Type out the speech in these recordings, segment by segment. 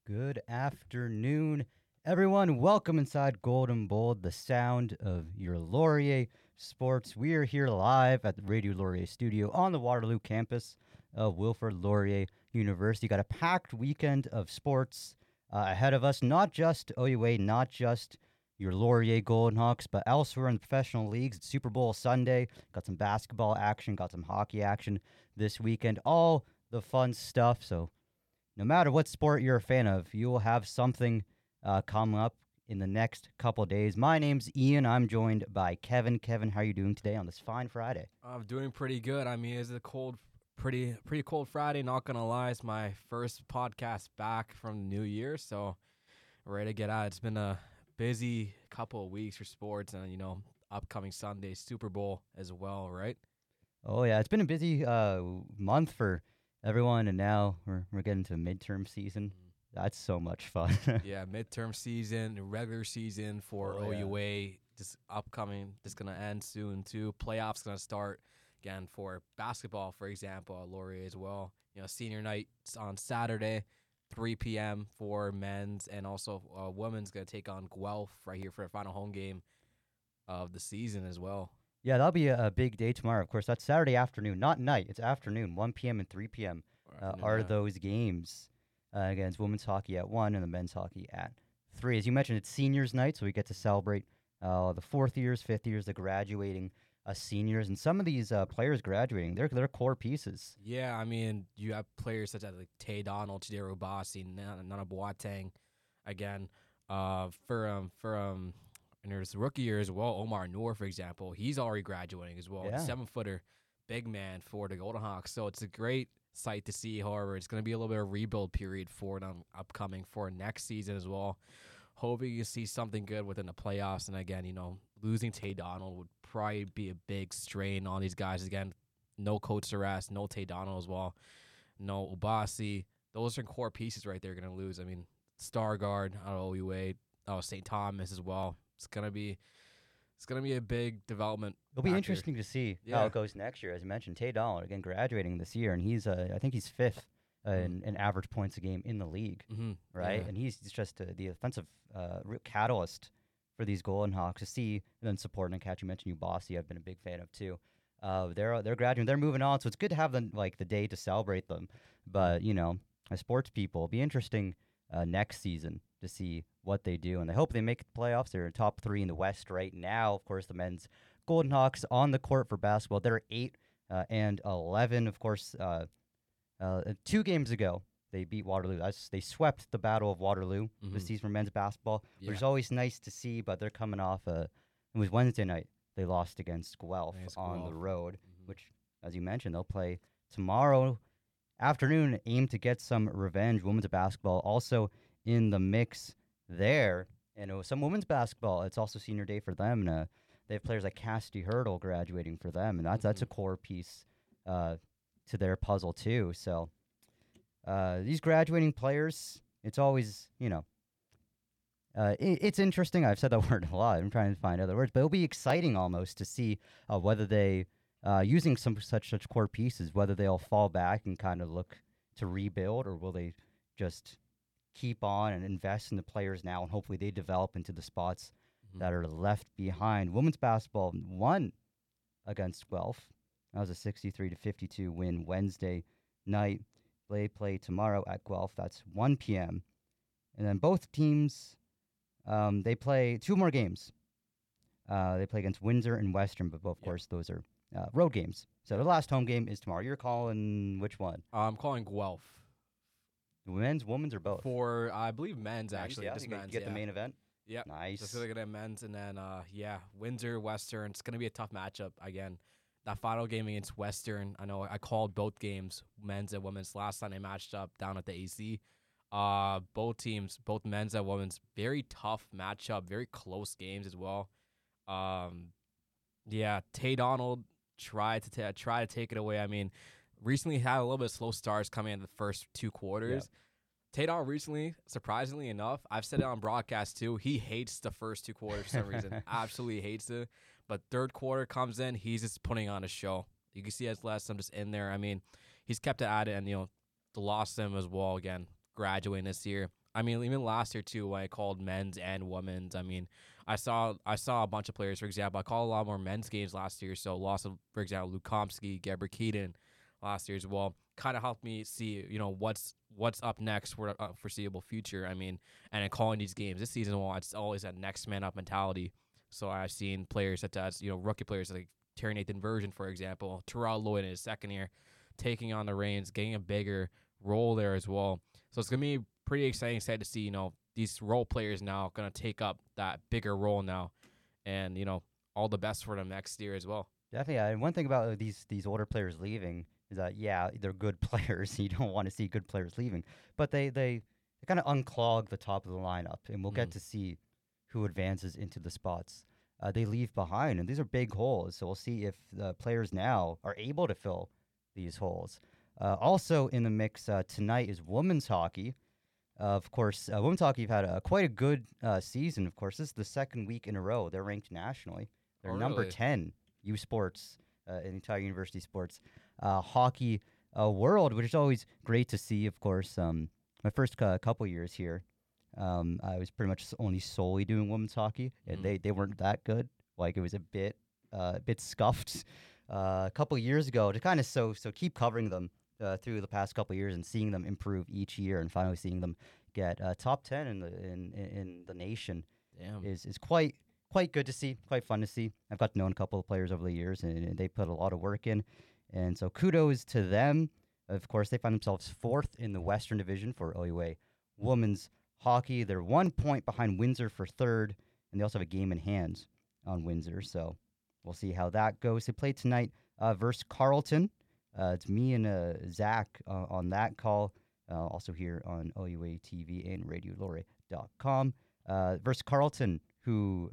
Good afternoon, everyone. Welcome inside Golden Bold, the sound of your Laurier Sports. We are here live at the Radio Laurier studio on the Waterloo campus of Wilfrid Laurier University. Got a packed weekend of sports ahead of us, not just OUA, not just your Laurier Golden Hawks, but elsewhere in the professional leagues. It's Super Bowl Sunday. Got some basketball action, got some hockey action this weekend. All the fun stuff. So no matter what sport you're a fan of, you will have something come up in the next couple of days. My name's Ian. I'm joined by Kevin. Kevin, how are you doing today on this fine Friday? I'm doing pretty good. I mean, it's a pretty cold Friday. Not gonna lie, it's my first podcast back from the new year, so ready to get out. It's been a busy couple of weeks for sports, and upcoming Sunday Super Bowl as well, right? Oh, yeah. It's been a busy month for everyone, and now we're getting to midterm season. That's so much fun. Yeah, midterm season, regular season for OUA, just upcoming. Just gonna end soon too. Playoffs gonna start again for basketball, for example, at Laurier as well. Senior night on Saturday, 3 p.m. for men's, and also women's gonna take on Guelph right here for the final home game of the season as well. Yeah, that'll be a big day tomorrow. Of course, that's Saturday afternoon, not night. It's afternoon, 1 p.m. and 3 p.m. Are those games against women's hockey at 1 and the men's hockey at 3. As you mentioned, it's seniors night, so we get to celebrate the fourth years, fifth years, the graduating seniors. And some of these players graduating, they're core pieces. Yeah, I mean, you have players such as like Tay Donald, Chidera Obasi, Nana Boateng, again, and there's rookie year as well. Omar Noor, for example, he's already graduating as well. Yeah. 7-footer, big man for the Golden Hawks. So it's a great sight to see. However, it's going to be a little bit of rebuild period for them upcoming for next season as well. Hoping you see something good within the playoffs. And again, losing Tay Donald would probably be a big strain on these guys. Again, no Coach Saras, no Tay Donald as well, no Obasi. Those are core pieces right there going to lose. I mean, Stargard out of OUA, St. Thomas as well. It's gonna be a big development. It'll be interesting to see how it goes next year. As you mentioned, Tay Donald again graduating this year, and he's I think he's fifth in average points a game in the league, right? Yeah. And he's just the offensive catalyst for these Golden Hawks to see, and then supporting and catch. You mentioned Ubasi, I've been a big fan of too. They're graduating, they're moving on, so it's good to have them the day to celebrate them. But as sports people, it'll be interesting next season to see what they do, and I hope they make the playoffs. They're top 3 in the West right now. Of course, the men's Golden Hawks on the court for basketball. They're 8-11. Of course, 2 games ago they beat Waterloo. They swept the Battle of Waterloo this season for men's basketball, which is always nice to see. But they're coming off it was Wednesday night. They lost against Guelph on the road, which, as you mentioned, they'll play tomorrow afternoon. Aim to get some revenge. Women's basketball also in the mix there, and some women's basketball. It's also senior day for them, and they have players like Cassidy Hurdle graduating for them, and that's a core piece to their puzzle too. So these graduating players, it's always it's interesting. I've said that word a lot. I'm trying to find other words, but it'll be exciting almost to see whether they using some such core pieces, whether they'll fall back and kind of look to rebuild, or will they just keep on and invest in the players now, and hopefully they develop into the spots that are left behind. Women's basketball won against Guelph. That was a 63-52 win Wednesday night. They play tomorrow at Guelph. That's 1 p.m. And then both teams, they play 2 more games. They play against Windsor and Western, but of course those are road games. So the last home game is tomorrow. You're calling which one? I'm calling Guelph. Men's, women's, or both? For I believe men's actually. Yeah, just men's. Get the main event. Yeah, nice. Just really good at men's, and then Windsor, Western. It's gonna be a tough matchup again. That final game against Western, I know I called both games, men's and women's. Last time they matched up down at the AC. Both teams, both men's and women's, very tough matchup, very close games as well. Tay Donald tried to take it away. I mean, recently had a little bit of slow starts coming in the first 2 quarters. Tay Donald recently, surprisingly enough, I've said it on broadcast too, he hates the first 2 quarters for some reason. Absolutely hates it. But third quarter comes in, he's just putting on a show. You can see his last, I'm just in there. I mean, he's kept it at it, and, lost him as well again, graduating this year. I mean, even last year too, when I called men's and women's. I mean, I saw a bunch of players. For example, I called a lot more men's games last year. So loss of, for example, Lukomsky, Geber Keaton last year as well. Kind of helped me see, what's up next for the foreseeable future. I mean, and in calling these games this season, well, it's always that next man up mentality. So I've seen players such as, rookie players like Terry Nathan Version, for example, Terrell Lloyd in his second year, taking on the reins, getting a bigger role there as well. So it's going to be pretty exciting to see, these role players now going to take up that bigger role now. And, all the best for them next year as well. Definitely. And one thing about these older players leaving is that, yeah, they're good players. You don't want to see good players leaving. But they kind of unclog the top of the lineup, and we'll get to see who advances into the spots they leave behind. And these are big holes. So we'll see if the players now are able to fill these holes. Also in the mix tonight is women's hockey. Of course, women's hockey have had quite a good season. Of course, this is the second week in a row they're ranked nationally. They're number 10 U Sports in entire university sports hockey world, which is always great to see. Of course, my first couple years here, I was pretty much only solely doing women's hockey, and they weren't that good. Like, it was a bit scuffed a couple years ago. To kind of so keep covering them through the past couple years and seeing them improve each year, and finally seeing them get top 10 in the nation is quite good to see, quite fun to see. I've got to know a couple of players over the years, and they put a lot of work in, and so kudos to them. Of course, they find themselves 4th in the Western Division for OUA women's hockey. They're 1 point behind Windsor for 3rd, and they also have a game in hand on Windsor, so we'll see how that goes. They play tonight versus Carleton. It's me and Zach on that call, also here on OUA TV and RadioLaurie.com. Versus Carleton, who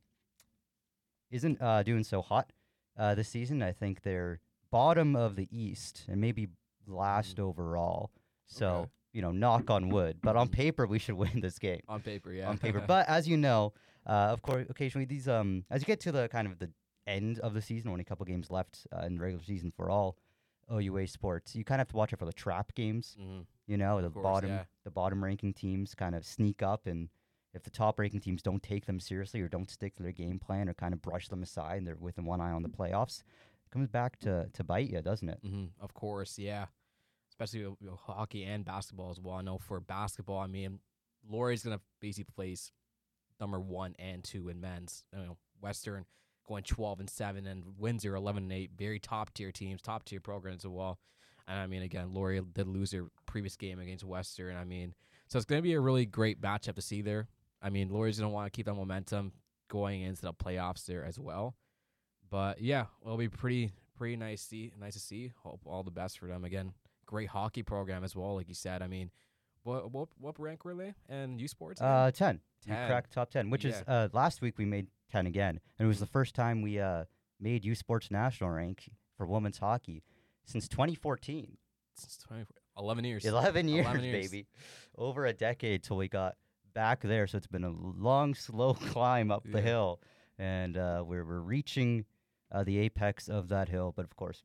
isn't doing so hot this season. I think they're bottom of the East and maybe last overall. So, knock on wood. But on paper, we should win this game. On paper, yeah. On paper. But as you know, of course, occasionally these, as you get to the kind of the end of the season, only a couple games left in the regular season for all OUA sports, you kind of have to watch out for the trap games. The bottom ranking teams kind of sneak up, and if the top ranking teams don't take them seriously or don't stick to their game plan or kind of brush them aside and they're with one eye on the playoffs, it comes back to bite you, doesn't it? Of course, yeah. Especially with hockey and basketball as well. I know for basketball, I mean, Laurie's going to basically place number 1 and 2 in men's. Western going 12-7, and Windsor 11-8. Very top tier teams, top tier programs as well. And I mean, again, Laurier did lose their previous game against Western. I mean, so it's going to be a really great matchup to see there. I mean, Laurier's going to want to keep that momentum going into the playoffs there as well. But yeah, it'll be pretty nice to see. Hope all the best for them. Again, great hockey program as well, like you said. I mean, what rank were they in U Sports? 10. We cracked top 10, which is last week we made 10 again, and it was the first time we made U Sports national rank for women's hockey since 2014. Since 11 years. 11 years, baby. Over a decade till we got back there. So it's been a long, slow climb up the hill, and we're reaching the apex of that hill. But of course,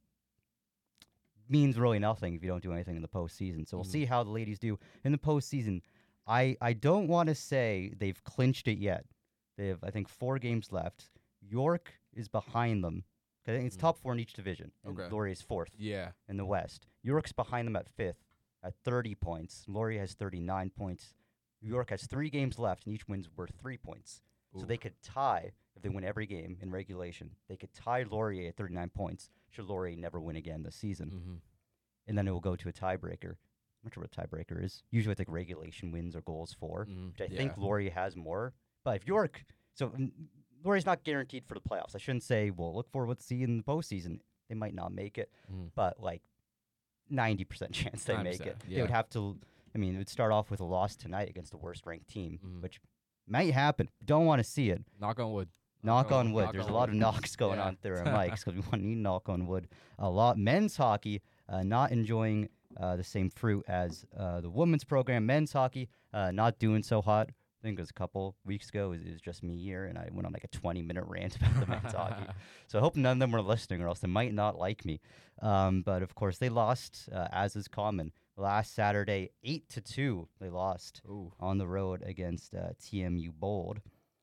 means really nothing if you don't do anything in the postseason. So we'll see how the ladies do in the postseason. I don't want to say they've clinched it yet. They have, I think, 4 games left. York is behind them. I think it's top 4 in each division. And Laurier is 4th in the West. York's behind them at 5th at 30 points. Laurier has 39 points. York has 3 games left, and each win's worth 3 points. Ooh. So they could tie, if they win every game in regulation, they could tie Laurier at 39 points should Laurier never win again this season. And then it will go to a tiebreaker. I'm not sure what a tiebreaker is. Usually it's like regulation wins or goals for, which I think Laurier has more. But if York... So Laurier's not guaranteed for the playoffs. I shouldn't say, well, look forward to see in the postseason. They might not make it, but like 90% chance they make it. They would have to, it would start off with a loss tonight against the worst ranked team, which might happen. Don't want to see it. Knock on wood. Knock on wood. There's a lot of knocks going on through our mics because we want to knock on wood a lot. Men's hockey not enjoying the same fruit as the women's program. Men's hockey not doing so hot. I think it was a couple weeks ago. It was just me here, and I went on like a 20-minute rant about the men's hockey. So I hope none of them were listening, or else they might not like me. But of course, they lost, as is common, last Saturday, 8-2. They lost Ooh. on the road against TMU Bold.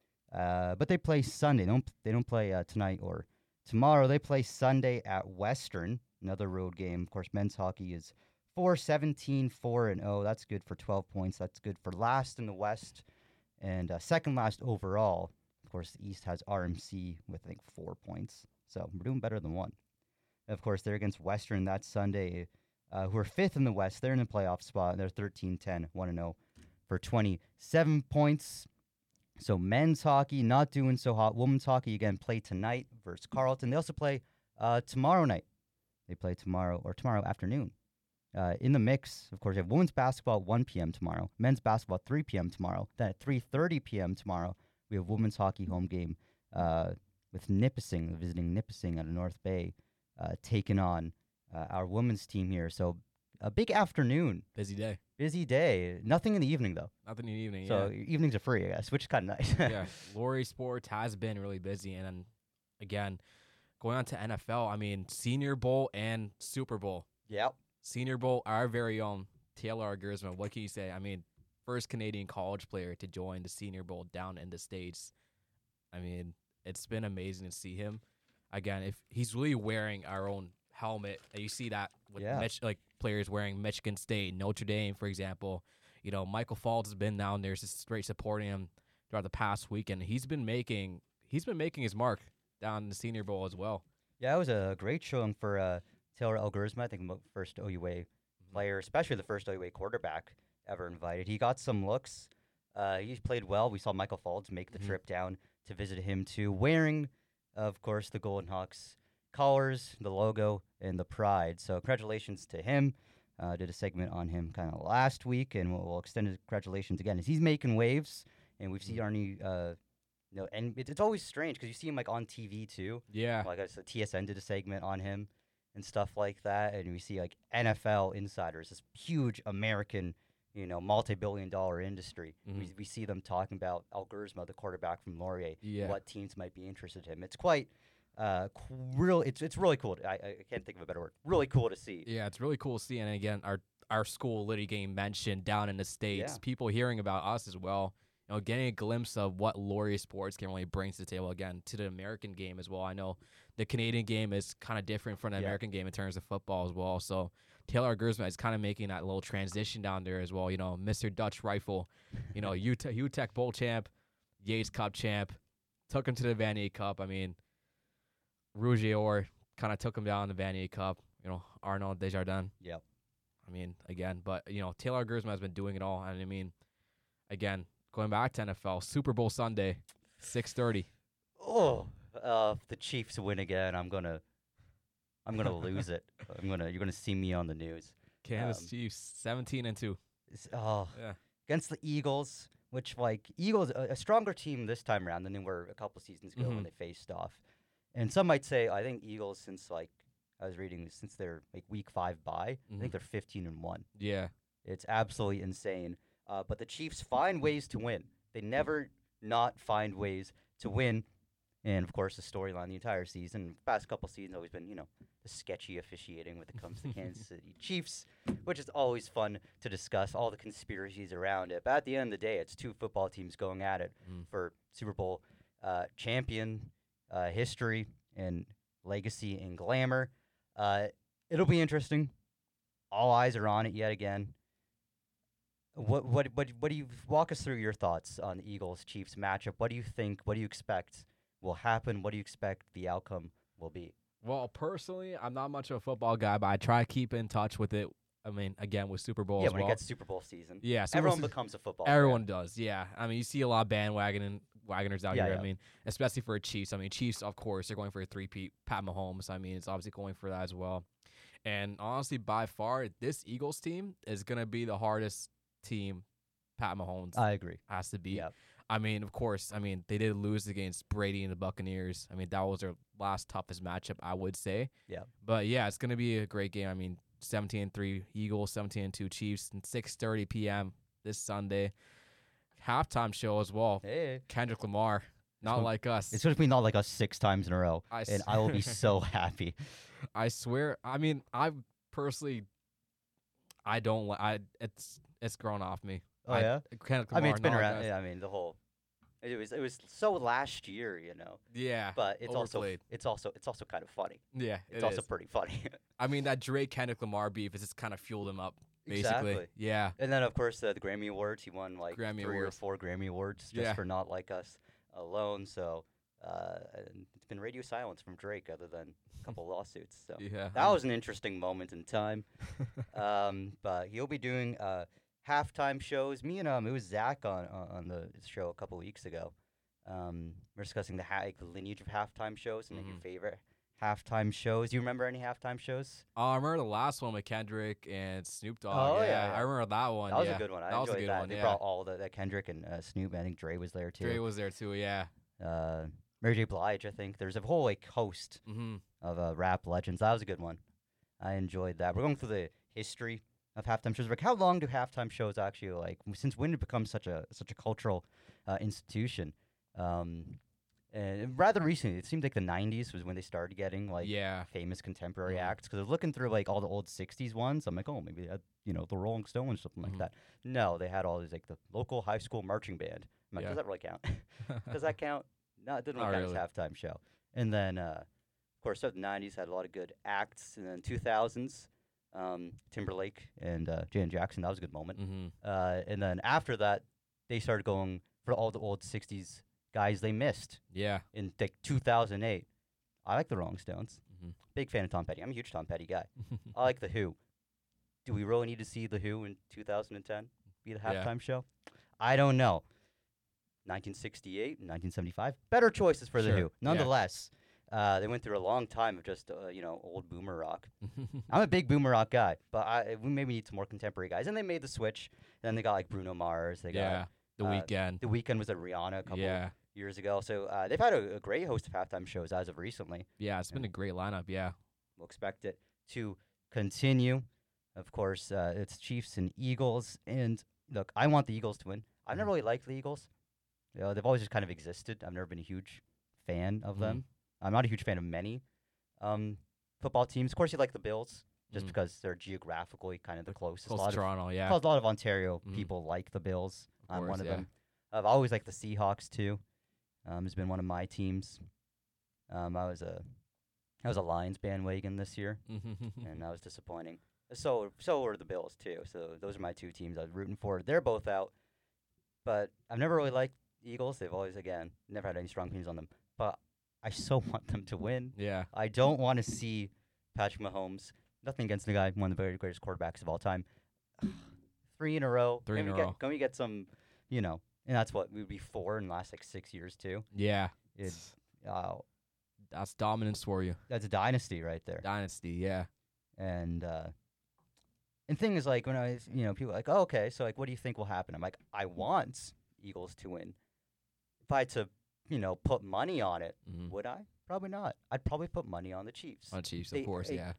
But they play Sunday. They don't play tonight or tomorrow. They play Sunday at Western, another road game. Of course, men's hockey is 4-17, 4-0. That's good for 12 points. That's good for last in the West and second last overall. Of course, the East has RMC with, I think, 4 points. So we're doing better than one. Of course, they're against Western that Sunday, who are 5th in the West. They're in the playoff spot. They're 13-10, 1-0 for 27 points. So men's hockey not doing so hot. Women's hockey, again, play tonight versus Carleton. They also play tomorrow night. They play tomorrow afternoon. In the mix, of course, you have women's basketball at 1 p.m. tomorrow, men's basketball at 3 p.m. tomorrow. Then at 3:30 p.m. tomorrow, we have women's hockey home game with Nipissing, visiting Nipissing out of North Bay, taking on our women's team here. So a big afternoon. Busy day. Busy day. Nothing in the evening, though. Nothing in the evening, So evenings are free, I guess, which is kind of nice. Yeah, Laurie Sports has been really busy. And then, again, going on to NFL, I mean, Senior Bowl and Super Bowl. Yep. Senior Bowl, our very own Taylor Gersman. What can you say? I mean, first Canadian college player to join the Senior Bowl down in the States. I mean, it's been amazing to see him. Again, if he's really wearing our own helmet, you see that with players wearing Michigan State, Notre Dame, for example. You know, Michael Falls has been down there just straight supporting him throughout the past weekend. He's been making his mark down in the Senior Bowl as well. Yeah, it was a great showing for Taylor Gersman. I think first OUA player, especially the first OUA quarterback ever invited. He got some looks. He played well. We saw Michael Falls make the trip down to visit him too, wearing, of course, the Golden Hawks colors, the logo, and the pride. So congratulations to him. Did a segment on him kind of last week, and we'll extend his congratulations again as he's making waves. And we've seen Arnie, and it's always strange because you see him like on TV too. Yeah. Like I said, TSN did a segment on him and stuff like that, and we see like NFL insiders, this huge American, multi-billion-dollar industry. We see them talking about Al Gersma, the quarterback from Laurier, what teams might be interested in him. It's quite it's really cool. I can't think of a better word. Really cool to see. Yeah, it's really cool to see. And again, our school literally getting mentioned down in the States. People hearing about us as well. Getting a glimpse of what Laurier Sports can really bring to the table, again, to the American game as well. I know the Canadian game is kind of different from the American game in terms of football as well. So Taylor Gersman is kind of making that little transition down there as well. Mr. Dutch Rifle, UTEC Bowl champ, Yates Cup champ, took him to the Vanier Cup. I mean, Rougier kind of took him down the Vanier Cup. Arnaud Desjardins. Yep. I mean, again, but, Taylor Gersman has been doing it all. And I mean, again, going back to NFL, Super Bowl Sunday, 6:30. Oh, if the Chiefs win again, I'm gonna lose it. You're gonna see me on the news. Kansas Chiefs, 17-2. Against the Eagles, which Eagles a stronger team this time around than they were a couple seasons ago when they faced off. And some might say, I think Eagles since their week 5 bye, I think they're 15-1. Yeah, it's absolutely insane. But the Chiefs find ways to win. They never not find ways to win. And, of course, the storyline the entire season, the past couple seasons, always been, the sketchy officiating when it comes to the Kansas City Chiefs, which is always fun to discuss, all the conspiracies around it. But at the end of the day, it's two football teams going at it for Super Bowl champion history and legacy and glamour. It'll be interesting. All eyes are on it yet again. What do you walk us through your thoughts on the Eagles-Chiefs matchup? What do you think? What do you expect will happen? What do you expect the outcome will be? Well, personally, I'm not much of a football guy, but I try to keep in touch with it. I mean, again, with Super Bowl as well. Yeah, when it gets Super Bowl season. Yeah, everyone becomes a football Everyone fan. Does, yeah. I mean, you see a lot of wagoners out here. Yeah. I mean, especially for Chiefs. I mean, Chiefs, of course, they're going for a three-peat. Pat Mahomes, I mean, it's obviously going for that as well. And honestly, by far, this Eagles team is going to be the hardest team Pat Mahomes I agree. has to beat. Yep. I mean, of course, they did lose against Brady and the Buccaneers. I mean, that was their last toughest matchup, I would say. Yeah. But, yeah, it's going to be a great game. I mean, 17-3 Eagles, 17-2 Chiefs, and 6:30 p.m. this Sunday. Halftime show as well. Hey. Kendrick Lamar, not like us. It's supposed to be not like us 6 times in a row, and I will be so happy. I swear. I mean, I personally, I don't like. It's grown off me. Oh yeah. Kendrick I mean, Lamar, it's been no, around. Yeah, I mean, the whole. It was so last year, Yeah, But it's overplayed. also kind of funny. Yeah, It's it also is. pretty funny. I mean, that Drake Kendrick Lamar beef has just kind of fueled him up, basically. Exactly. Yeah, And then of course the Grammy Awards. He won like Grammy 3 or Awards. 4 Grammy Awards just Yeah. for Not Like Us alone. So and it's been radio silence from Drake, other than a couple lawsuits. So Yeah. that was an interesting moment in time. But he'll be doing halftime shows. Me and it was Zach on the show a couple weeks ago. We're discussing the lineage of halftime shows and like your favorite halftime shows. Do you remember any halftime shows? I remember the last one with Kendrick and Snoop Dogg. Oh, yeah, yeah. I remember that one. That was yeah. a good one. I That was a enjoyed good that. one. They Yeah. brought all the Kendrick and Snoop. I think Dre was there too. Dre was there too. Yeah. Mary J. Blige, I think. There's a whole like host Mm-hmm. of rap legends. That was a good one. I enjoyed that. We're going through the history of halftime shows. Like, how long do halftime shows actually like? Since when did it become such a cultural institution? And rather recently, it seemed like the '90s was when they started getting like Yeah. famous contemporary Mhm. acts. Because I was looking through like all the old '60s ones. I'm like, oh, maybe the Rolling Stones, something like Mhm. that. No, they had all these like the local high school marching band. I'm like, Yeah. does that really count? Does that count? No, it didn't Not really count really. as halftime show. And then, of course, the '90s had a lot of good acts. And then 2000s, Timberlake and Janet Jackson. That was a good moment. Mm-hmm. And then after that, they started going for all the old '60s guys they missed Yeah. in like 2008. I like the Rolling Stones. Mhm. Big fan of Tom Petty. I'm a huge Tom Petty guy. I like The Who. Do we really need to see The Who in 2010 be the Yeah. halftime show? I don't know. 1968 and 1975, better choices for The Sure, Who. yeah. Nonetheless, they went through a long time of just old boomer rock. I'm a big boomer rock guy, but we maybe need some more contemporary guys. And they made the switch. Then they got like Bruno Mars. They yeah. got The Weeknd. The Weeknd was at Rihanna a couple Yeah. years ago. So they've had a great host of halftime shows as of recently. Yeah. It's been a great lineup. Yeah. We'll expect it to continue. Of course, it's Chiefs and Eagles. And look, I want the Eagles to win. I've never really liked the Eagles. They've always just kind of existed. I've never been a huge fan of them. I'm not a huge fan of many football teams. Of course, you like the Bills just because they're geographically kind of the closest. Close to Toronto. Yeah. A lot of Ontario people like the Bills. I'm course, one of yeah. them. I've always liked the Seahawks too. Has been one of my teams. I was a Lions bandwagon this year, and that was disappointing. So were the Bills too. So those are my two teams I was rooting for. They're both out, but I've never really liked the Eagles. They've always never had any strong opinions on them. But I so want them to win. Yeah. I don't want to see Patrick Mahomes. Nothing against the guy, one of the very greatest quarterbacks of all time. 3 in a row. Can we get some, and that's what, we would be 4 in the last 6 years too. Yeah. It's That's dominance for you. that's a dynasty right there. Dynasty. Yeah. And thing is, like, when people are like, oh, okay, so like, what do you think will happen? I'm like, I want Eagles to win. If I had to, put money on it, would I? Probably not. I'd probably put money on the Chiefs. On Chiefs, of course. Yeah.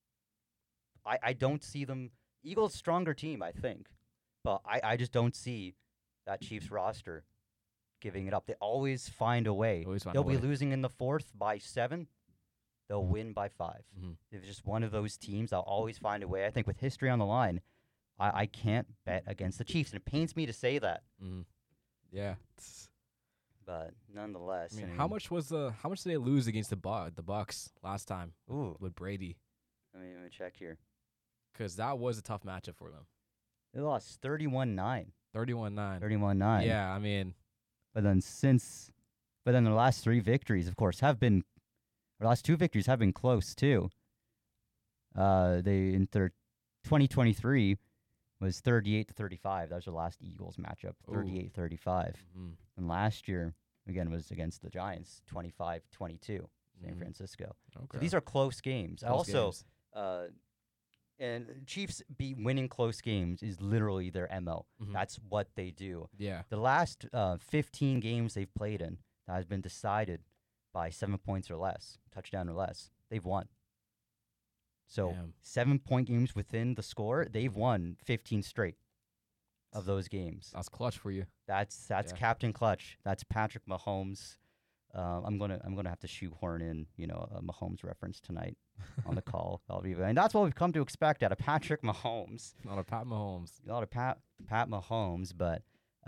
I don't see them. Eagles stronger team, I think, but I just don't see that Chiefs roster giving it up. They always find a way. They'll be losing in the 4th by 7. They'll win by 5. They're just one of those teams. They'll always find a way. I think with history on the line, I can't bet against the Chiefs, and it pains me to say that. Yeah. But nonetheless, I mean, how much did they lose against the Bucks last time? Ooh, with Brady? let me check here. Because that was a tough matchup for them. They lost 31-9. 31-9. 31-9. Yeah, I mean. But then the last 3 victories, of course, the last 2 victories have been close too. In their 2023 was 38-35. That was their last Eagles matchup, 38-35. And last year, again, was against the Giants, 25-22, San Francisco. Okay. So these are close games. Games. And Chiefs winning close games is literally their MO. That's what they do. Yeah. The last 15 games they've played in that has been decided by 7 points or less, touchdown or less, they've won. So 7-point games within the score, they've won 15 straight of those games. That's clutch for you. That's Captain Clutch. That's Patrick Mahomes. I'm gonna have to shoehorn in, a Mahomes reference tonight on the call. And that's what we've come to expect out of Patrick Mahomes. Not a Pat Mahomes. Not a Pat Mahomes, but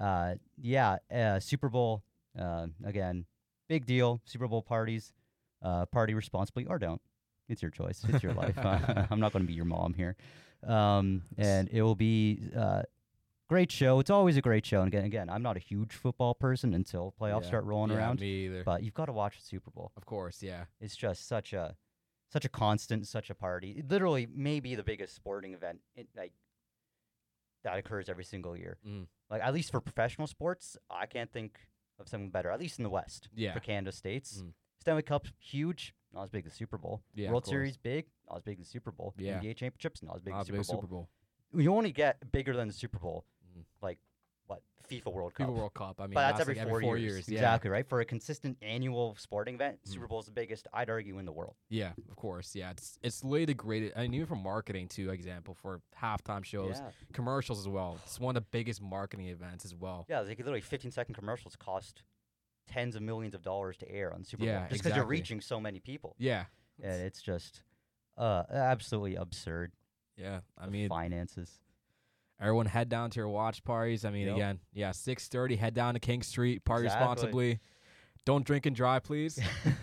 Super Bowl again, big deal. Super Bowl parties, party responsibly or don't. It's your choice. It's your life. I'm not going to be your mom here. And it will be great show. It's always a great show. And again, I'm not a huge football person until playoffs start rolling around. Me either. But you've got to watch the Super Bowl. Of course, yeah. It's just such a constant, such a party. It literally may be the biggest sporting event that occurs every single year. Like, at least for professional sports, I can't think of something better, at least in the West. Yeah. For Canada States. Stanley Cup's huge, not as big as the Super Bowl. Yeah, World Series big, not as big as the Super Bowl. Yeah. NBA championships, not as big as the Super Bowl. You only get bigger than the Super Bowl, like what, FIFA World Cup. FIFA World Cup. I mean, but that's every like 4 years. Yeah. Exactly, right? For a consistent annual sporting event, Super Bowl is the biggest, I'd argue, in the world. Yeah, of course. Yeah, it's literally the greatest. I mean, even for marketing too, example, for halftime shows, commercials as well. It's one of the biggest marketing events as well. Yeah, like literally 15-second commercials cost tens of millions of dollars to air on Super Bowl. Just because exactly. you're reaching so many people. Yeah. And it's just absolutely absurd. Yeah, I mean, finances. Everyone head down to your watch parties. I mean, again, 6:30, head down to King Street, party responsibly. Don't drink and drive, please.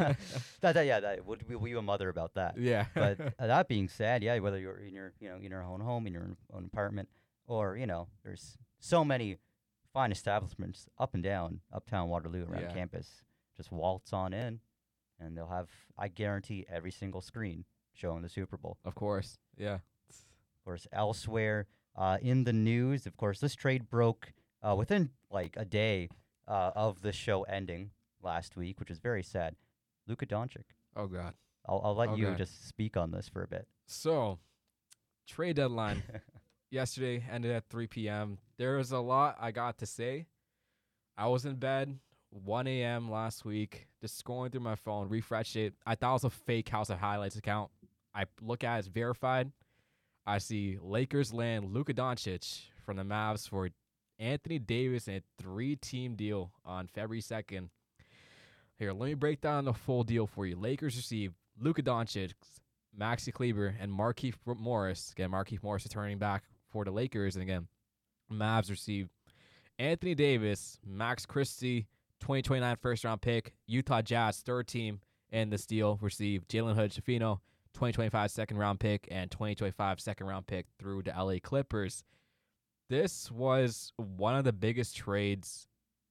that would be a mother about that. Yeah. But that being said, whether you're in your in your own home, in your own apartment, or there's so many fine establishments up and down uptown Waterloo around campus. Just waltz on in, and they'll have, I guarantee, every single screen showing the Super Bowl. Of course, yeah. Of course, elsewhere in the news, of course, this trade broke within like a day of the show ending last week, which is very sad. Luka Doncic. Oh God. I'll let you just speak on this for a bit. So, trade deadline yesterday ended at 3 p.m. There was a lot I got to say. I was in bed 1 a.m. last week, just scrolling through my phone, refreshed it. I thought it was a fake House of Highlights account. I look at it, it's verified. I see Lakers land Luka Doncic from the Mavs for Anthony Davis in a 3-team deal on February 2nd. Here, let me break down the full deal for you. Lakers receive Luka Doncic, Maxi Kleber, and Markieff Morris. Again, Markieff Morris returning back for the Lakers. And again, Mavs receive Anthony Davis, Max Christie, 2029 first-round pick, Utah Jazz, third team, and this deal receive Jalen Hood-Schifino, 2025 second-round pick, and 2025 second-round pick through the LA Clippers. This was one of the biggest trades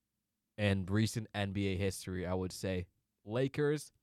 in recent NBA history, I would say. Lakers,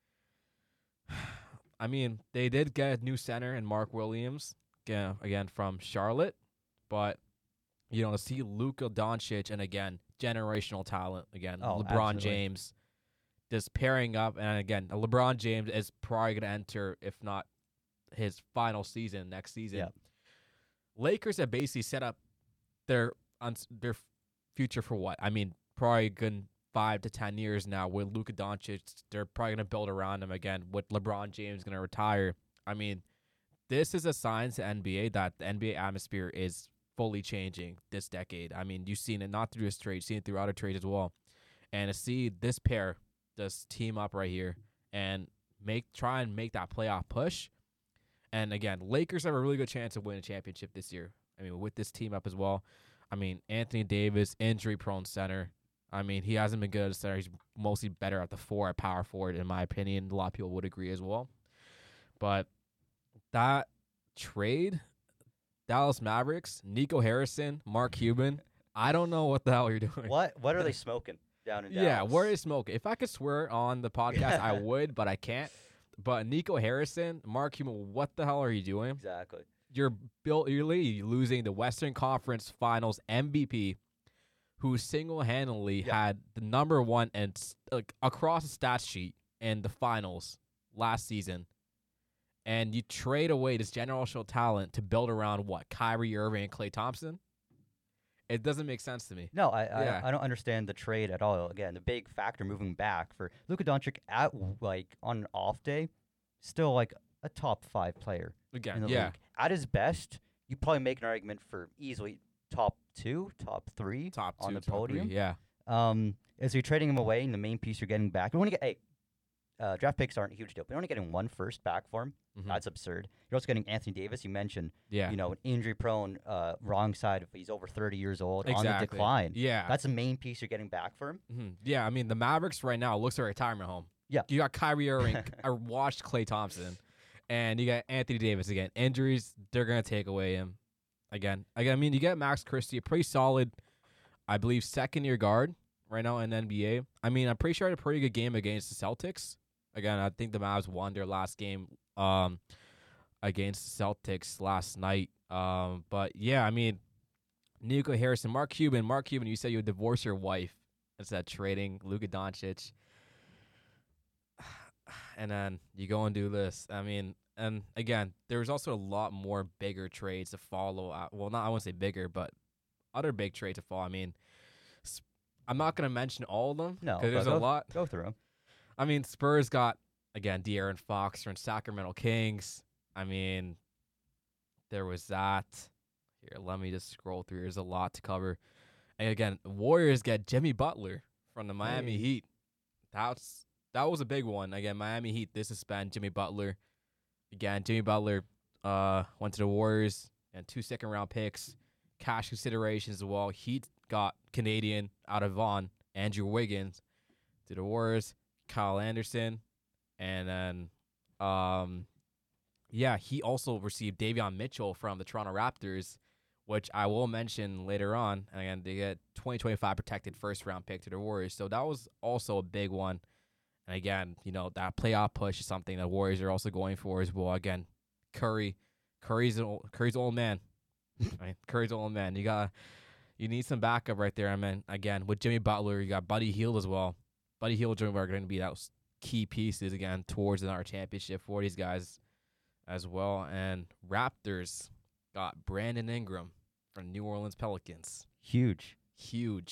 I mean, they did get a new center in Mark Williams, again, from Charlotte, but, to see Luka Doncic, and again, generational talent, again, LeBron absolutely. James, just pairing up, and again, LeBron James is probably going to enter, if not his final season, next season. Yep. Lakers have basically set up their future for what? I mean, probably good 5 to 10 years now with Luka Doncic. They're probably going to build around him again with LeBron James going to retire. I mean, this is a sign to NBA that the NBA atmosphere is fully changing this decade. I mean, you've seen it not through this trade, you've seen it through other trades as well. And to see this pair just team up right here and try and make that playoff push. And again, Lakers have a really good chance of winning a championship this year. I mean, with this team up as well. I mean, Anthony Davis, injury-prone center. I mean, he hasn't been good at center. He's mostly better at the 4 at power forward, in my opinion. A lot of people would agree as well. But that trade, Dallas Mavericks, Nico Harrison, Mark Cuban, I don't know what the hell you're doing. What are they smoking down in Dallas? Yeah, what are they smoking? If I could swear on the podcast, I would, but I can't. But Nico Harrison, Mark Cuban, what the hell are you doing? Exactly. You're losing the Western Conference Finals MVP, who single-handedly had the number one and across the stat sheet in the finals last season, and you trade away this generational talent to build around what, Kyrie Irving and Klay Thompson? It doesn't make sense to me. No, I don't understand the trade at all. Again, the big factor moving back for Luka Doncic on an off day, still like a top 5 player in the league. At his best, you probably make an argument for easily top 2, top 3 on the podium. 3, yeah. As you're trading him away, and the main piece you're getting back, we want to get draft picks aren't a huge deal, but you're only getting one first back for him. That's absurd. You're also getting Anthony Davis. You mentioned, an injury-prone, wrong side. If he's over 30 years old, on the decline. Yeah, that's the main piece you're getting back for him. Yeah, I mean the Mavericks right now looks like a retirement home. Yeah, you got Kyrie Irving, I watched Klay Thompson, and you got Anthony Davis again. Injuries, they're gonna take away him again. I mean, you get Max Christie, a pretty solid, I believe, second-year guard right now in the NBA. I mean, I'm pretty sure I had a pretty good game against the Celtics. Again, I think the Mavs won their last game against the Celtics last night. But, yeah, I mean, Nico Harrison, Mark Cuban, you said you would divorce your wife instead of trading Luka Doncic. And then you go and do this. I mean, and, again, there's also a lot more bigger trades to follow. Well, I won't say bigger, but other big trades to follow. I mean, I'm not going to mention all of them because there's a lot. Go through them. I mean, Spurs got, again, De'Aaron Fox from Sacramento Kings. I mean, there was that. Here, let me just scroll through. There's a lot to cover. And again, Warriors get Jimmy Butler from the Miami Heat. That was a big one. Again, Miami Heat, they suspend Jimmy Butler. Again, Jimmy Butler went to the Warriors and 2 second-round picks, cash considerations as well. Heat got Canadian out of Vaughn, Andrew Wiggins to the Warriors. Kyle Anderson, and then, he also received Davion Mitchell from the Toronto Raptors, which I will mention later on. And again, they get 2025 protected first-round pick to the Warriors, so that was also a big one. And again, that playoff push is something the Warriors are also going for as well. Again, Curry's an old man, right? Curry's an old man. You need some backup right there. I mean, again, with Jimmy Butler, you got Buddy Hield as well. Buddy Hield and Jimmy Butler are going to be those key pieces, again, towards our championship for these guys as well. And Raptors got Brandon Ingram from New Orleans Pelicans. Huge. Huge.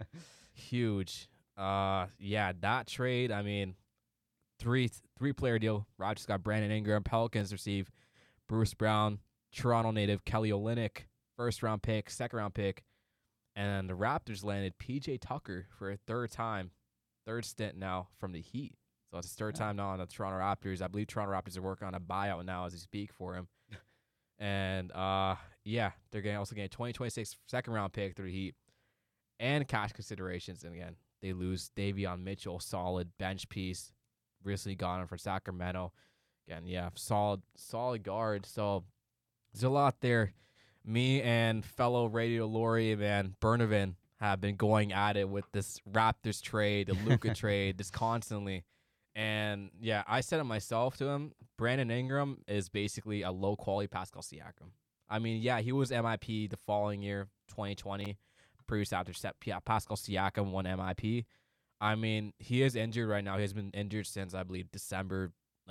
That trade, I mean, three-player deal. Raptors got Brandon Ingram. Pelicans receive Bruce Brown, Toronto native Kelly Olynyk, first-round pick, second-round pick. And the Raptors landed P.J. Tucker for a third stint now from the Heat. So it's his third time now on the Toronto Raptors. I believe Toronto Raptors are working on a buyout now as we speak for him. And, they're also getting a 2026 second-round pick through the Heat and cash considerations. And, again, they lose Davion Mitchell, solid bench piece. Recently got him for Sacramento. Again, solid guard. So there's a lot there. Me and fellow Radio Laurie, man, Bernovan, have been going at it with this Raptors trade, the Luka trade, just constantly. And, I said it myself to him. Brandon Ingram is basically a low-quality Pascal Siakam. I mean, he was MIP the following year, 2020. Previous after Pascal Siakam won MIP. I mean, he is injured right now. He has been injured since, I believe, December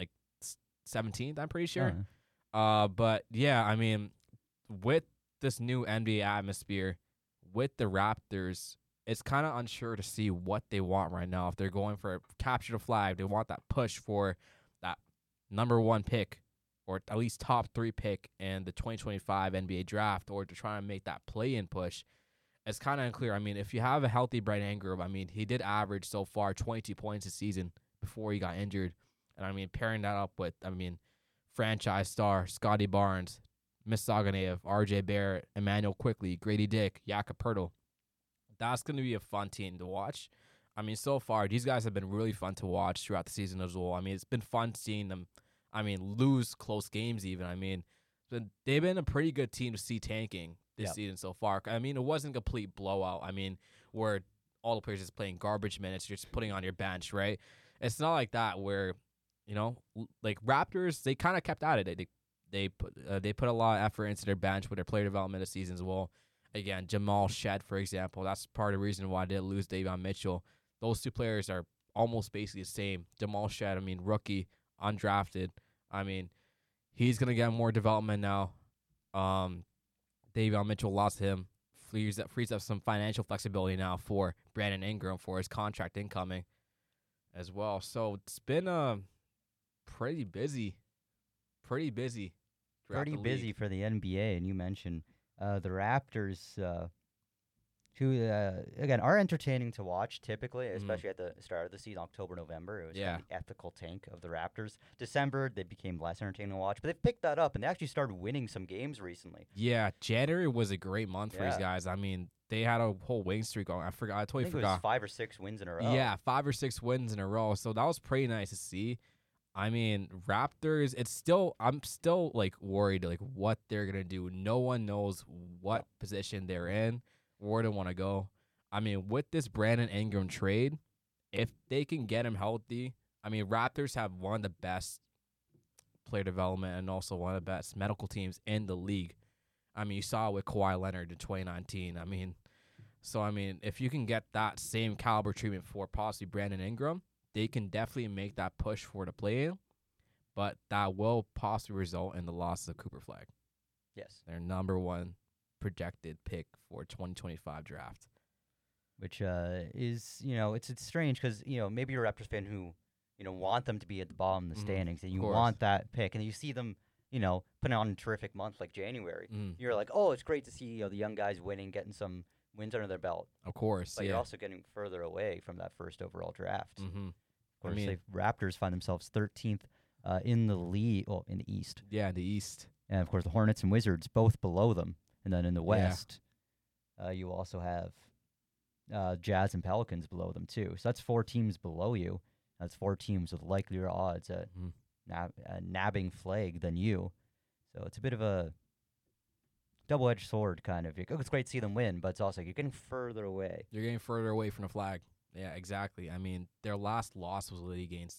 17th, I'm pretty sure. But, I mean, with this new NBA atmosphere, with the Raptors, it's kind of unsure to see what they want right now. If they're going for a capture the flag, they want that push for that number 1 pick or at least top 3 pick in the 2025 NBA draft, or to try and make that play-in push. It's kind of unclear. I mean, if you have a healthy Brandon Ingram, I mean, he did average so far 22 points this season before he got injured. And, I mean, pairing that up with, franchise star Scotty Barnes, Miss Saganev, R.J. Barrett, Emmanuel Quickley, Grady Dick, Jakob Poeltl. That's going to be a fun team to watch. I mean, so far, these guys have been really fun to watch throughout the season as well. I mean, it's been fun seeing them, lose close games even. I mean, they've been a pretty good team to see tanking this season so far. I mean, it wasn't a complete blowout. I mean, where all the players just playing garbage minutes, you're just putting on your bench, right? It's not like that where, Raptors, they kind of kept at it. They put a lot of effort into their bench with their player development this season as well. Again, Jamal Shed, for example, that's part of the reason why they lose Davion Mitchell. Those two players are almost basically the same. Jamal Shed, rookie, undrafted. He's going to get more development now. Davion Mitchell lost him. Frees up some financial flexibility now for Brandon Ingram for his contract incoming as well. So it's been pretty busy. Pretty busy for the NBA, and you mentioned the Raptors who again are entertaining to watch typically, especially at the start of the season, October, November. It was kind of the ethical tank of the Raptors. December, they became less entertaining to watch, but they've picked that up and they actually started winning some games recently. Yeah, January was a great month for these guys. I mean, they had a whole winning streak going. I totally forgot. It was 5 or 6 wins in a row. Yeah, 5 or 6 wins in a row. So that was pretty nice to see. I mean, Raptors, I'm still like worried like what they're going to do. No one knows what position they're in, where they want to go. I mean, with this Brandon Ingram trade, if they can get him healthy, I mean, Raptors have one of the best player development and also one of the best medical teams in the league. I mean, you saw it with Kawhi Leonard in 2019. I mean, if you can get that same caliber treatment for possibly Brandon Ingram, they can definitely make that push for the play-in, but that will possibly result in the loss of Cooper Flag. Yes. Their number 1 projected pick for 2025 draft. Which is, it's strange because, maybe you're a Raptors fan who, want them to be at the bottom of the standings and you want that pick and you see them, putting on a terrific month like January. You're like, oh, it's great to see, the young guys winning, getting some wins under their belt. Of course, but you're also getting further away from that first overall draft. Of course, the Raptors find themselves 13th in the league, in the East. Yeah, the East. And, of course, the Hornets and Wizards both below them. And then in the West, you also have Jazz and Pelicans below them, too. So that's 4 teams below you. That's 4 teams with likelier odds at nabbing Flag than you. So it's a bit of a double-edged sword, kind of. It's great to see them win, but it's also you're getting further away. You're getting further away from the Flag. Yeah, exactly. I mean, their last loss was really against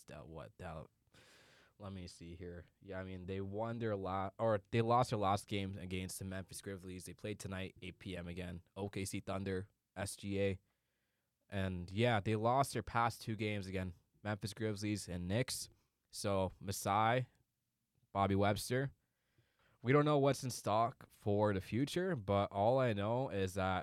let me see here. Yeah, I mean, they won they lost their last game against the Memphis Grizzlies. They played tonight, 8 p.m. again. OKC Thunder, SGA. And yeah, they lost their past 2 games again, Memphis Grizzlies and Knicks. So, Masai, Bobby Webster. We don't know what's in stock for the future, but all I know is that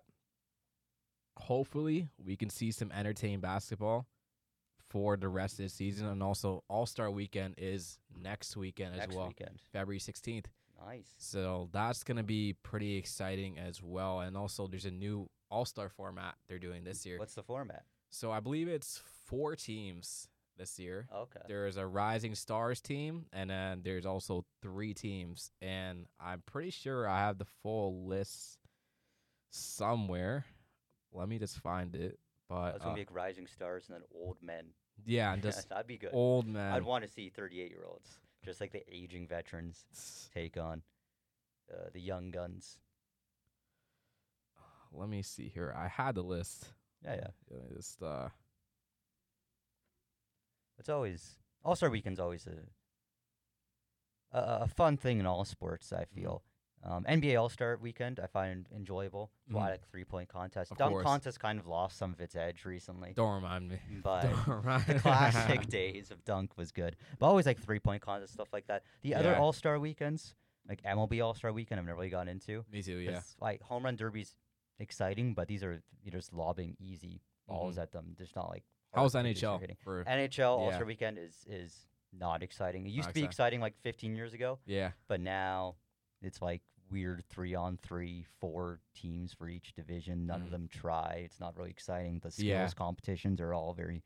hopefully we can see some entertaining basketball for the rest of the season. And also All-Star Weekend is next weekend as well. February 16th. Nice. So that's going to be pretty exciting as well. And also there's a new All-Star format they're doing this year. What's the format? So I believe it's 4 teams this year. Okay. There's a Rising Stars team, and then there's also 3 teams. And I'm pretty sure I have the full list somewhere. Let me just find it. But it's going to be like Rising Stars and then old men. Yeah, and just that'd be good. Old men. I'd want to see 38-year-olds, just like the aging veterans take on the young guns. Let me see here. I had the list. Yeah. Just it's always All-Star Weekend's always a fun thing in all sports, I feel. NBA All-Star Weekend I find enjoyable. A lot of 3-point contests. Dunk contest kind of lost some of its edge recently. Don't remind me. But the classic days of Dunk was good. But always like 3-point contests, stuff like that. The other All-Star Weekends, like MLB All-Star Weekend, I've never really gotten into. Me too, yeah. Like Home Run Derby's exciting, but these are you're just lobbing easy balls at them. There's not like how's NHL? NHL All-Star Weekend is not exciting. It used to be exciting like 15 years ago. Yeah. But now it's like weird 3-on-3, 4 teams for each division. None of them try. It's not really exciting. The skills competitions are all very,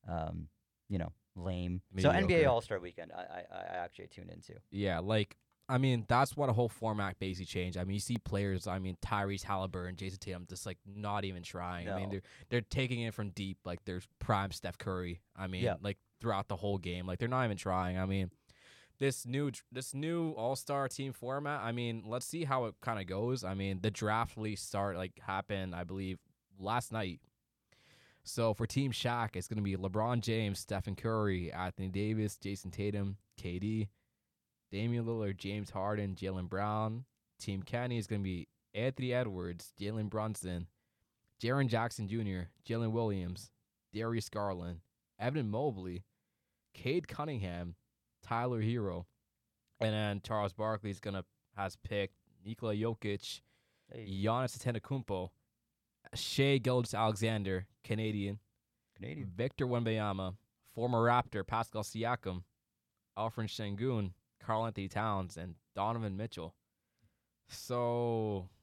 lame. Mediocre. So NBA All-Star Weekend, I actually tune into. Yeah, that's what a whole format basically changed. I mean, you see players, Tyrese Halliburton, Jason Tatum, just like not even trying. No. I mean, they're taking it from deep, like there's prime Steph Curry. I mean, like throughout the whole game, like they're not even trying. I mean, this new All-Star team format, I mean, let's see how it kind of goes. I mean, the draft really happened, I believe, last night. So for Team Shaq, it's going to be LeBron James, Stephen Curry, Anthony Davis, Jason Tatum, KD, Damian Lillard, James Harden, Jaylen Brown. Team Kenny is going to be Anthony Edwards, Jalen Brunson, Jaren Jackson Jr., Jalen Williams, Darius Garland, Evan Mobley, Cade Cunningham, Tyler Hero, and then Charles Barkley has picked Nikola Jokic, Giannis Antetokounmpo, Shai Gilgeous-Alexander, Canadian, Victor Wembanyama, former Raptor Pascal Siakam, Alfred Sengun, Karl Anthony Towns, and Donovan Mitchell. So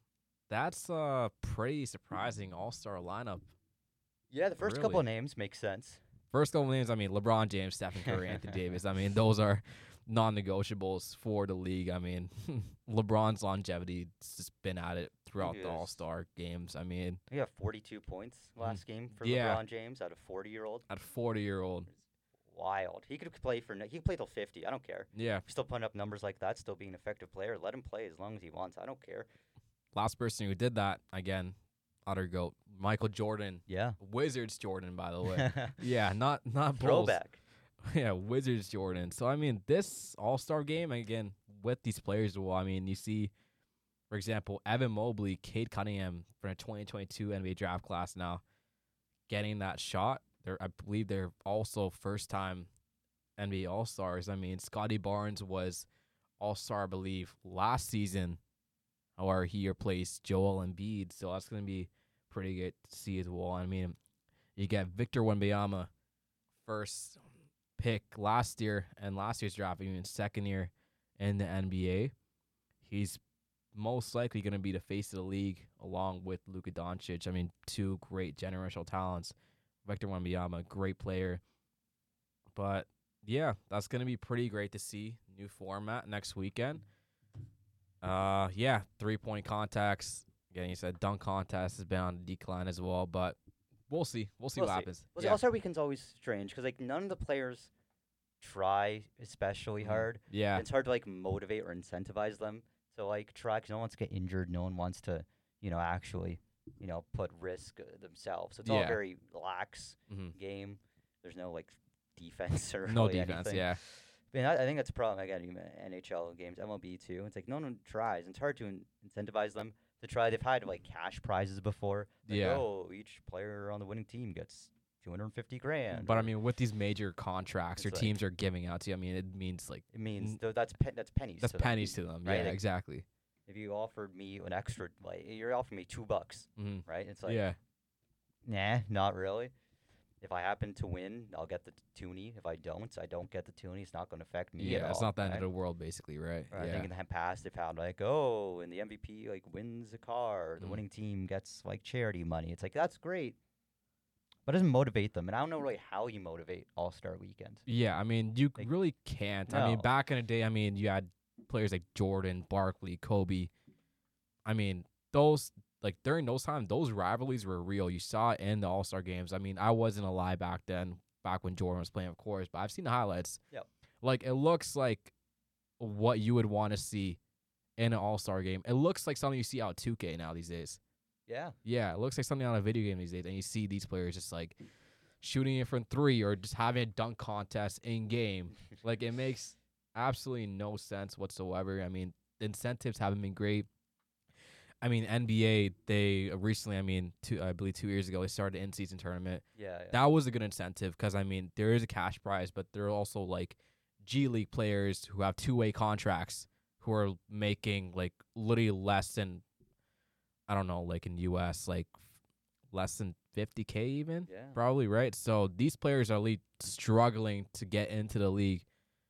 That's a pretty surprising all-star lineup. Yeah, the first couple of names make sense. First couple of names, I mean, LeBron James, Stephen Curry, Anthony Davis. I mean, those are non-negotiables for the league. I mean, LeBron's longevity has just been at it throughout the all-star games. I mean, he got 42 points last game for LeBron James out of 40-year-old. At 40-year-old. Wild. He could play till 50. I don't care. Yeah. Still putting up numbers like that, still being an effective player. Let him play as long as he wants. I don't care. Last person who did that, again, utter GOAT, Michael Jordan. Yeah. Wizards Jordan, by the way. Yeah, not Bulls. Throwback. Yeah, Wizards Jordan. So, I mean, this all-star game, again, with these players, well, I mean, you see, for example, Evan Mobley, Cade Cunningham from the 2022 NBA draft class now getting that shot. I believe they're also first-time NBA All-Stars. I mean, Scotty Barnes was All-Star, I believe, last season, or he replaced Joel Embiid. So that's going to be pretty good to see as well. I mean, you get Victor Wembanyama, first pick last year, and last year's draft, even second year in the NBA. He's most likely going to be the face of the league along with Luka Doncic. I mean, two great generational talents. Victor Wembanyama, great player. But, yeah, that's going to be pretty great to see. New format next weekend. Yeah, 3-point contacts. Again, you said dunk contest has been on the decline as well, but we'll see. We'll see what happens. Well, All-Star Weekend's always strange because, like, none of the players try especially hard. Yeah. It's hard to, like, motivate or incentivize them to, like, try because no one wants to get injured. No one wants to, actually, put risk themselves. So it's all very lax game. There's no, like, defense or no really defense, anything. yeah. I think that's a problem. Again, NHL games, MLB too. It's like no one tries. It's hard to incentivize them to try. They've had like cash prizes before. Like, each player on the winning team gets $250,000. But I mean, with these major contracts your teams are giving out to you, I mean, it means like that's pennies. That's pennies to them, right? Yeah, exactly. If you offered me an extra, like you're offering me $2, right? It's like, nah, not really. If I happen to win, I'll get the toonie. If I don't get the toonie. It's not going to affect me at all. Yeah, it's not the end of the world, basically, right? I think in the past, they've had like, and the MVP like wins a car. The winning team gets like charity money. It's like, that's great. But it doesn't motivate them. And I don't know really how you motivate All-Star Weekend. Yeah, I mean, you really can't. No. I mean, back in the day, I mean, you had players like Jordan, Barkley, Kobe. I mean, those... Like, during those times, those rivalries were real. You saw it in the All-Star games. I mean, I wasn't alive back then, back when Jordan was playing, of course, but I've seen the highlights. Yep. Like, it looks like what you would want to see in an All-Star game. It looks like something you see out 2K now these days. Yeah. Yeah, it looks like something on a video game these days, and you see these players just, like, shooting it from 3 or just having a dunk contest in-game. Like, it makes absolutely no sense whatsoever. I mean, the incentives haven't been great. I mean, NBA, they recently, I believe 2 years ago, they started an in-season tournament. Yeah. That was a good incentive because, I mean, there is a cash prize, but there are also, like, G League players who have two-way contracts who are making, like, literally less than, I don't know, like, in U.S., like, less than $50K even? Yeah. Probably, right? So these players are struggling to get into the league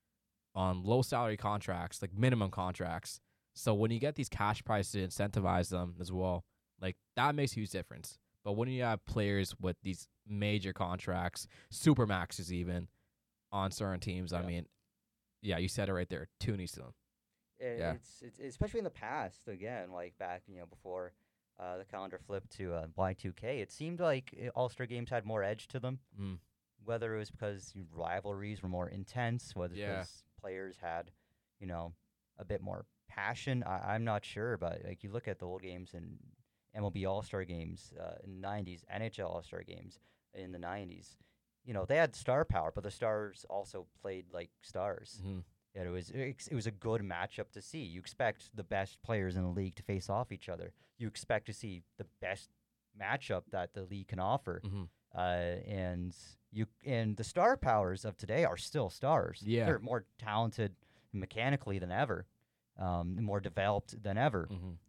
on low-salary contracts, like minimum contracts. So when you get these cash prizes to incentivize them as well, like that makes a huge difference. But when you have players with these major contracts, super maxes even, on certain teams, I mean, yeah, you said it right there, toonies to them. It's especially in the past, again, like back, before the calendar flipped to Y2K, it seemed like All-Star games had more edge to them. Whether it was because rivalries were more intense, whether it was players had, a bit more passion, I'm not sure, but like you look at the old games and MLB All-Star games in the 90s, NHL All-Star games in the 90s, they had star power, but the stars also played like stars. And it was a good matchup to see. You expect the best players in the league to face off each other. You expect to see the best matchup that the league can offer. And the star powers of today are still stars. Yeah. They're more talented mechanically than ever. More developed than ever,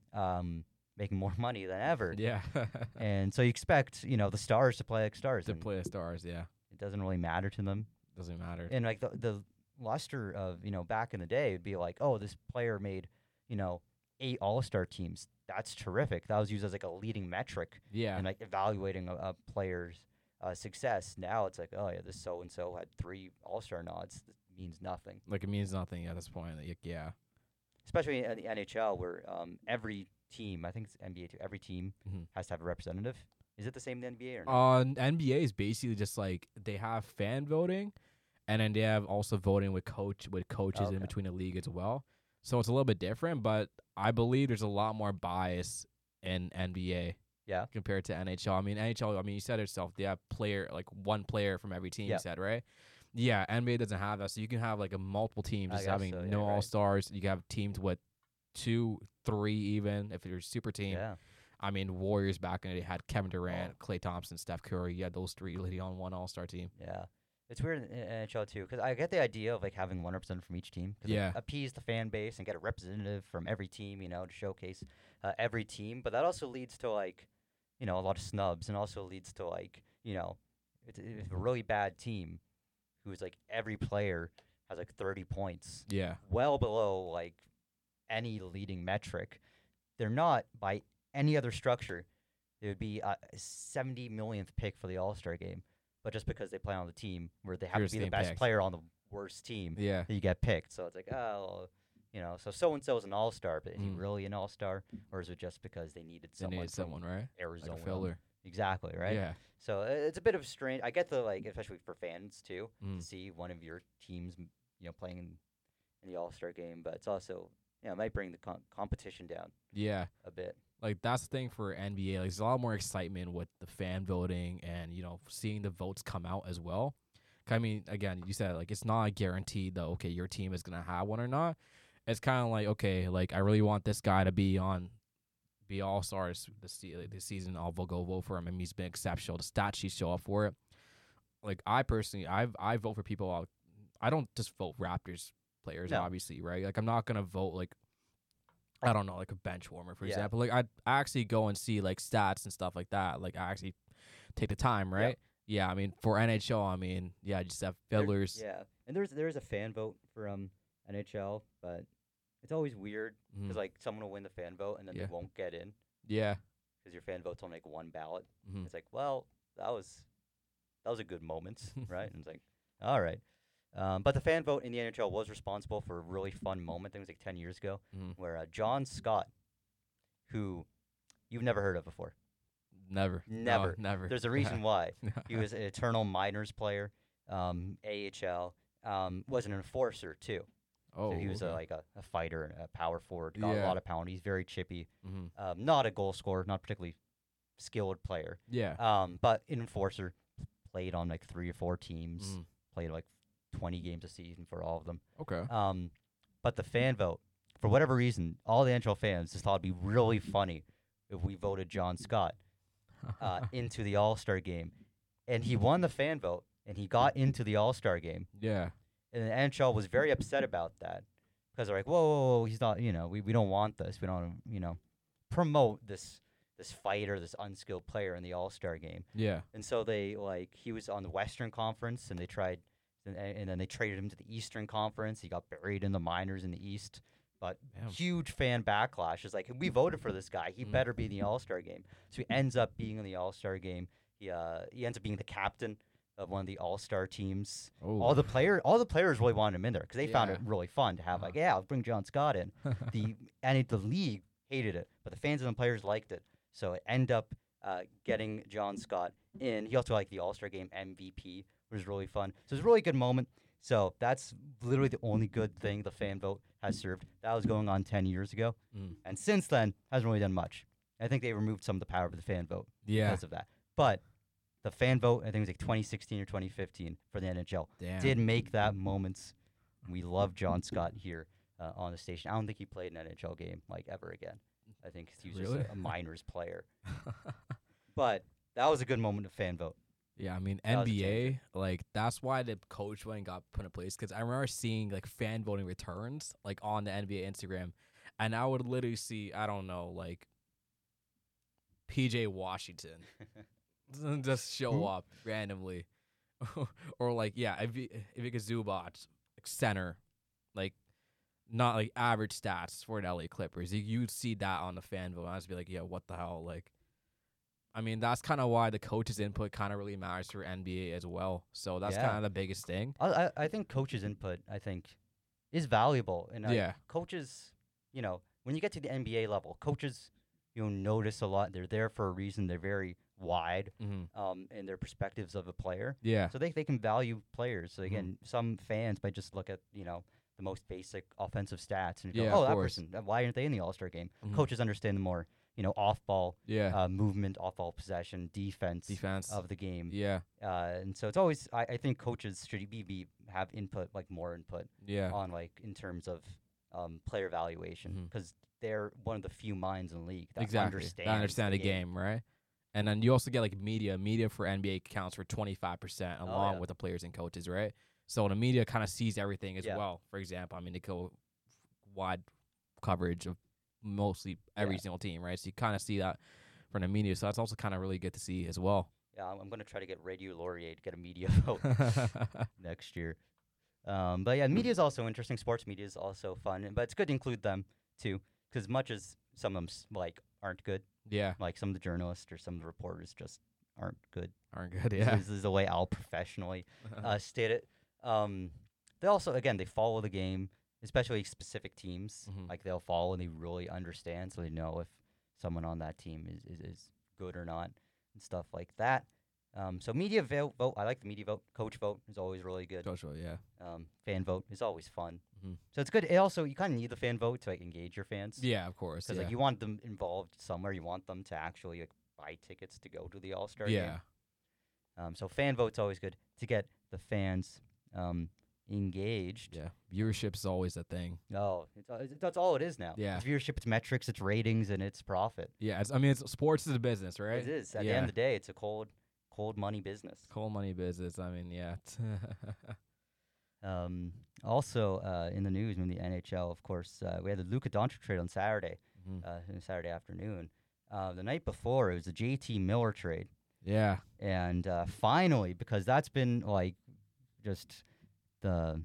making more money than ever. Yeah. And so you expect, the stars to play like stars. To play as stars, yeah. It doesn't really matter to them. Doesn't matter. And like the luster of, back in the day would be like, oh, this player made, 8 All-Star teams. That's terrific. That was used as like a leading metric Yeah. in like evaluating a player's success. Now it's like, oh yeah, this so and so had 3 All-Star nods. That means nothing. Like, it means nothing at this point. Like, yeah. Especially in the NHL, where every team, I think it's NBA too, every team has to have a representative. Is it the same in the NBA or not? NBA is basically just like they have fan voting, and then they have also voting with coaches in between the league as well. So it's a little bit different, but I believe there's a lot more bias in NBA. Yeah. Compared to NHL. I mean, NHL, you said it yourself, they have one player from every team, you said, right? Yeah, NBA doesn't have that. So you can have like a multiple teams just having no all-stars. You can have teams with 2, 3 even, if you're a super team. Yeah. I mean, Warriors back in the day had Kevin Durant, Klay Thompson, Steph Curry. You had those 3 leading on one all-star team. Yeah. It's weird in NHL too, because I get the idea of like having one representative from each team. Yeah. Like, appease the fan base and get a representative from every team, to showcase every team. But that also leads to like, a lot of snubs, and also leads to like, it's a really bad team who's like every player has like 30 points. Yeah. Well below like any leading metric. They're not by any other structure. They would be a 70 millionth pick for the All-Star game. But just because they play on the team where they have to be the best player on the worst team, you get picked. So it's like, so-and-so is an all-star, but is he really an all-star? Or is it just because they needed someone right? Arizona? Like a filler. Exactly, right? Yeah. So it's a bit of strange. I get the, like, especially for fans, too, to see one of your teams, playing in the All-Star game. But it's also, it might bring the competition down a bit. Like, that's the thing for NBA. Like, there's a lot more excitement with the fan voting and, seeing the votes come out as well. I mean, again, you said, like, it's not guaranteed that, okay, your team is going to have one or not. It's kind of like, okay, like, I really want this guy to be all-stars this season. I'll go vote for him, and he's been exceptional. The stat sheets show up for it. Like, I personally, I vote for people. I don't just vote Raptors players, obviously, right? Like, I'm not going to vote, like, I don't know, like a bench warmer, for example. Like, I actually go and see, like, stats and stuff like that. Like, I actually take the time, right? Yeah, I mean, for NHL, just have fillers. And there's a fan vote for NHL, but it's always weird because, like, someone will win the fan vote and then they won't get in. Yeah. Because your fan vote's on, like, one ballot. It's like, well, that was a good moment, right? And it's like, all right. But the fan vote in the NHL was responsible for a really fun moment. I think it was like 10 years ago, where John Scott, who you've never heard of before. Never. No, never. There's a reason why. He was an eternal minors player, AHL, was an enforcer too. Oh, so he was like a fighter and a power forward, got a lot of power. He's very chippy, not a goal scorer, not particularly skilled player. Yeah. But an enforcer, played on like 3 or 4 teams, played like 20 games a season for all of them. Okay. But the fan vote, for whatever reason, all the NHL fans just thought it'd be really funny if we voted John Scott into the All-Star game. And he won the fan vote, and he got into the All-Star game. Yeah. And the NHL was very upset about that because they're like, whoa, he's not, we don't want this. We don't, promote this fighter, this unskilled player in the All-Star game. Yeah. And so he was on the Western Conference, and they tried, and then they traded him to the Eastern Conference. He got buried in the minors in the East. But huge fan backlash is like, we voted for this guy. He better be in the All-Star game. So he ends up being in the All-Star game. He ends up being the captain of one of the All-Star teams. Oh. All the players really wanted him in there because they found it really fun to have I'll bring John Scott in. The league hated it, but the fans and the players liked it. So it ended up getting John Scott in. He also liked the All-Star game MVP, which was really fun. So it was a really good moment. So that's literally the only good thing the fan vote has served. That was going on 10 years ago. And since then, hasn't really done much. I think they removed some of the power of the fan vote because of that. But the fan vote, I think it was like 2016 or 2015 for the NHL, did make that moment. We love John Scott here on the station. I don't think he played an NHL game like ever again. I think he was just a minors player. But that was a good moment of fan vote. Yeah, I mean, NBA, like, that's why the coach went and got put in place. Because I remember seeing, like, fan voting returns, like, on the NBA Instagram. And I would literally see, I don't know, like, PJ Washington just show up randomly. Or, like, Ivica Zubac, like, center. Like, not like average stats for an LA Clippers. You'd see that on the fan vote. I'd just be like, yeah, what the hell? Like, I mean, that's kind of why the coach's input kind of really matters for NBA as well. So that's kind of the biggest thing. I think coaches' input, is valuable. And coaches, when you get to the NBA level, coaches, notice a lot. They're there for a reason. They're very wide in their perspectives of a player. Yeah. So they can value players. So again, some fans might just look at, the most basic offensive stats and go, that person, why aren't they in the All-Star game? Coaches understand the more, off-ball movement, off-ball possession, defense of the game. Yeah. And so it's always, I think coaches should have input, more input on, in terms of player evaluation, because they're one of the few minds in the league that understand the game, right? And then you also get media. Media for NBA counts for 25% along with the players and coaches, right? So the media kind of sees everything as well. For example, they go wide coverage of mostly every single team, right? So you kind of see that from the media. So that's also kind of really good to see as well. Yeah, I'm going to try to get Radio Laurier to get a media vote next year. But yeah, media is also interesting. Sports media is also fun, but it's good to include them too, because much as some of them aren't good. Yeah. Some of the journalists or some of the reporters just aren't good. Yeah. This is the way I'll professionally state it. They also, again, they follow the game, especially specific teams. They'll follow and they really understand, so they know if someone on that team is good or not and stuff like that. So media vote. I like the media vote. Coach vote is always really good. Coach vote, yeah. Fan vote is always fun. So it's good. It also, you kind of need the fan vote to engage your fans. Yeah, of course. Because you want them involved somewhere. You want them to actually buy tickets to go to the All-Star game. So fan vote's always good to get the fans engaged. Yeah, viewership is always a thing. No, that's all it is now. Yeah, it's viewership, it's metrics, it's ratings, and it's profit. Yeah, it's sports is a business, right? It is. At the end of the day, it's a cold money business. Cold money business. Yeah. Also, in the news, in the NHL, of course, we had the Luka Doncic trade on Saturday, Saturday afternoon. The night before, it was the JT Miller trade. Yeah. And finally, because that's been just the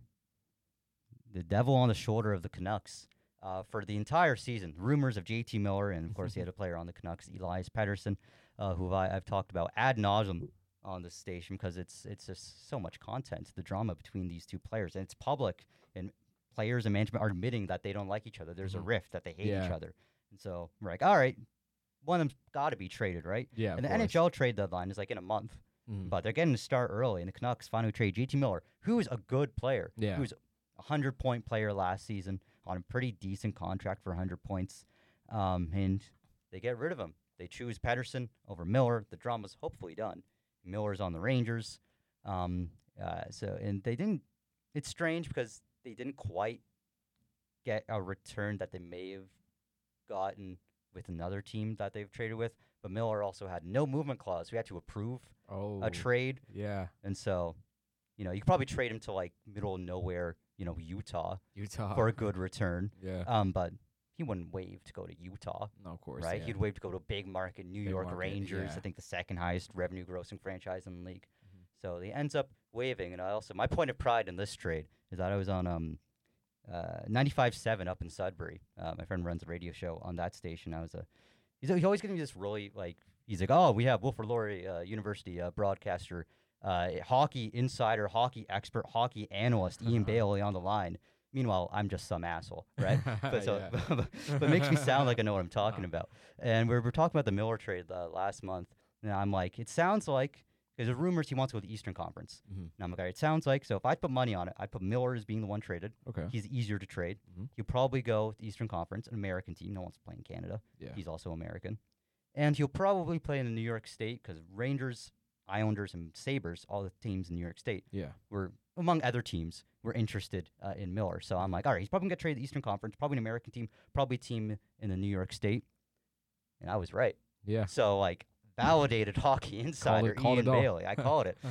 devil on the shoulder of the Canucks for the entire season. Rumors of JT Miller, and of course, he had a player on the Canucks, Elias Pettersson, who I've talked about ad nauseum on this station because it's just so much content, the drama between these two players, and it's public, and players and management are admitting that they don't like each other. There's a rift, that they hate each other, and so we're like, all right, one of them's got to be traded, right? Yeah. And the NHL trade deadline is in a month, but they're getting to start early, and the Canucks finally trade JT Miller, who's a good player, who's a 100-point player last season on a pretty decent contract for 100 points, and they get rid of him. They choose Pettersson over Miller. The drama's hopefully done. Miller's on the Rangers. And they didn't. It's strange because they didn't quite get a return that they may have gotten with another team that they've traded with. But Miller also had no movement clause. We had to approve a trade. Yeah. And so, you could probably trade him to middle of nowhere, Utah for a good return. Yeah. But he wouldn't waive to go to Utah. No, of course. Right? Yeah. He'd waive to go to a big market, New York Rangers, I think the second highest revenue grossing franchise in the league. So he ends up waiving. And my point of pride in this trade is that I was on 95.7 up in Sudbury. My friend runs a radio show on that station. He's always giving me this really he's like, oh, we have Wilfrid Laurier University broadcaster, hockey insider, hockey expert, hockey analyst, Ian Bailey on the line. Meanwhile, I'm just some asshole, right? But it makes me sound like I know what I'm talking about. And we were talking about the Miller trade last month, and I'm like, it sounds like, because there's rumors he wants to go to the Eastern Conference. And I'm like, all right, it sounds like, so if I put money on it, I'd put Miller as being the one traded. Okay. He's easier to trade. He'll probably go to the Eastern Conference, an American team. No one's playing Canada. Yeah. He's also American. And he'll probably play in the New York State, because Rangers, Islanders, and Sabres, all the teams in New York State, were, among other teams, were interested in Miller. So I'm like, all right, he's probably going to get traded to the Eastern Conference, probably an American team, probably a team in the New York State. And I was right. Yeah. So, validated hockey insider Ian Bailey. I called it.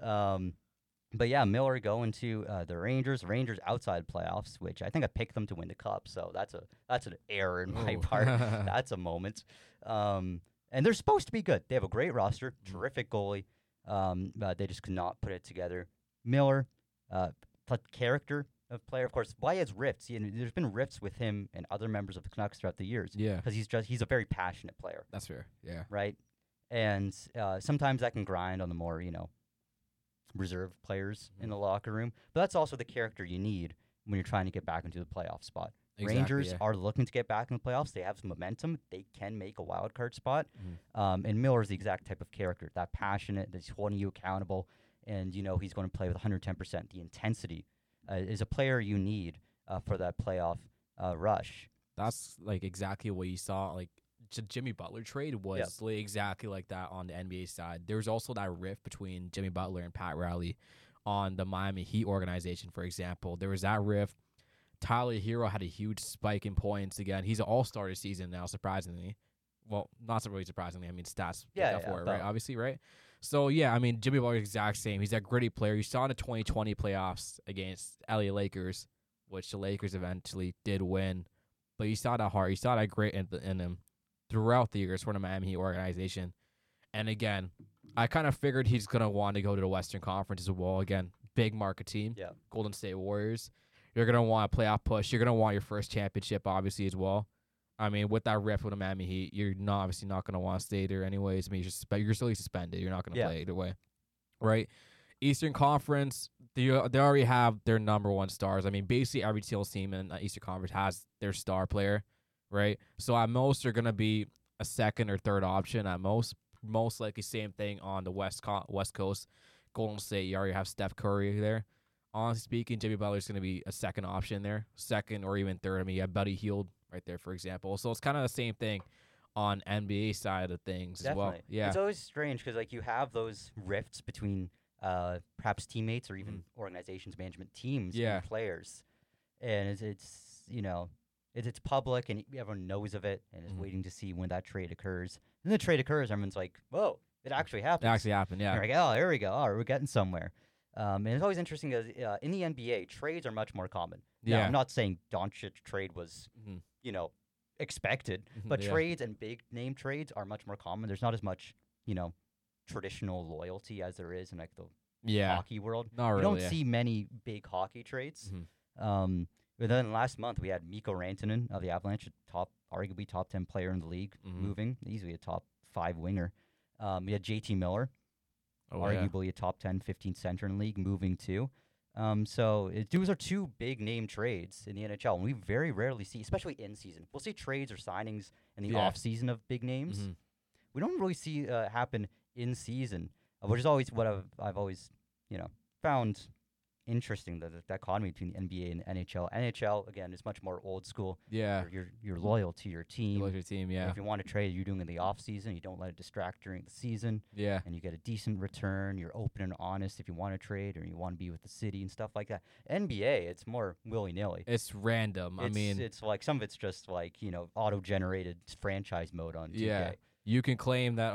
But yeah, Miller going to the Rangers outside playoffs, which I think I picked them to win the Cup. So that's an error in my part. That's a moment. And they're supposed to be good. They have a great roster, terrific goalie. But they just could not put it together. Miller, character, of player. Of course, why he has rifts. There's been rifts with him and other members of the Canucks throughout the years. Yeah. Because he's a very passionate player. That's fair. Yeah. Right? And sometimes that can grind on the more, reserved players in the locker room. But that's also the character you need when you're trying to get back into the playoff spot. Exactly, Rangers are looking to get back in the playoffs. They have some momentum. They can make a wild card spot. And Miller is the exact type of character, that passionate, that's holding you accountable, and he's going to play with 110%. The intensity is a player you need for that playoff rush. That's like exactly what you saw. Like Jimmy Butler trade was exactly like that on the NBA side. There's also that rift between Jimmy Butler and Pat Riley on the Miami Heat organization, for example. There was that rift. Tyler Hero had a huge spike in points again. He's an all-star this season now, surprisingly. Well, not really surprisingly. I mean, stats for it, right? Obviously, right? So, yeah, I mean, Jimmy Butler is the exact same. He's that gritty player. You saw in the 2020 playoffs against LA Lakers, which the Lakers eventually did win. But you saw that heart. You saw that grit in him throughout the years for the Miami Heat organization. And, again, I kind of figured he's going to want to go to the Western Conference as well. Again, big market team, Golden State Warriors. You're going to want a playoff push. You're going to want your first championship, obviously, as well. I mean, with that rift with the Miami Heat, you're obviously not going to want to stay there anyways. I mean, you're still suspended. You're not going to play either way, right? Eastern Conference, they already have their number one stars. I mean, basically every team in the Eastern Conference has their star player, right? So at most, they're going to be a second or third option at most. Most likely same thing on the West Coast. Golden State, you already have Steph Curry there. Honestly speaking, Jimmy Butler's going to be a second option there, second or even third. I mean, you have Buddy Hield right there, for example. So it's kind of the same thing on NBA side of things as well. Yeah, it's always strange because you have those rifts between perhaps teammates or even organizations, management teams, and players, and it's public and everyone knows of it and is waiting to see when that trade occurs. And the trade occurs, everyone's like, "Whoa, it actually happened!" It actually happened, yeah. And you're like, "Oh, here we go. All right, we're getting somewhere." And it's always interesting because in the NBA, trades are much more common. Now, I'm not saying Doncic trade was, expected, but trades and big name trades are much more common. There's not as much, traditional loyalty as there is in like the hockey world. Not really. You don't see many big hockey trades. But then last month we had Mikko Rantanen of the Avalanche, arguably top 10 player in the league, moving, easily a top 5 winger. We had JT Miller. Arguably a top 10, 15 center in the league, moving too. Those are two big name trades in the NHL, and we very rarely see, especially in season. We'll see trades or signings in the off season of big names. We don't really see happen in season, which is always what I've always found interesting, the dichotomy between the NBA and the NHL. NHL, again, is much more old school. Yeah. You're loyal to your team. Loyal to your team, yeah. And if you want to trade, you're doing it in the off season. You don't let it distract during the season. Yeah. And you get a decent return. You're open and honest if you want to trade or you want to be with the city and stuff like that. NBA, it's more willy-nilly. It's random. It's like some of it's just like, auto-generated franchise mode on 2K. Yeah. You can claim that,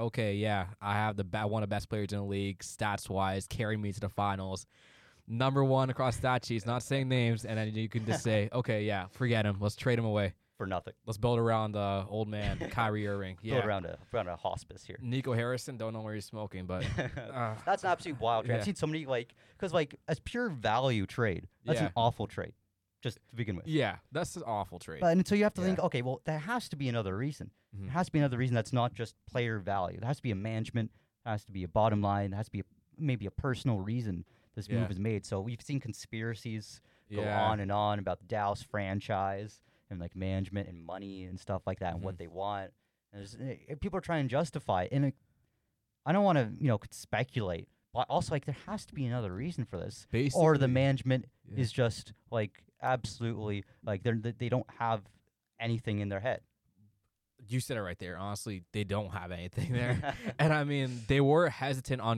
I have one of the best players in the league, stats-wise, carry me to the finals. Number one across stat sheets, not saying names, and then you can just say, forget him. Let's trade him away. For nothing. Let's build around old man, Kyrie Irving. Build around a hospice here. Nico Harrison, don't know where he's smoking, but... that's an absolute wild trade. I've seen so many, because as pure value trade, that's an awful trade, just to begin with. Yeah, that's an awful trade. And so you have to think, okay, well, there has to be another reason. There has to be another reason that's not just player value. There has to be a management, there has to be a bottom line, there has to be maybe a personal reason this move is made. So we've seen conspiracies go on and on about the Dallas franchise and like management and money and stuff like that and what they want. And people are trying to justify it. And I don't want to, speculate, but also there has to be another reason for this. Basically, or the management is just absolutely they don't have anything in their head. You said it right there. Honestly, they don't have anything there. And I mean, they were hesitant on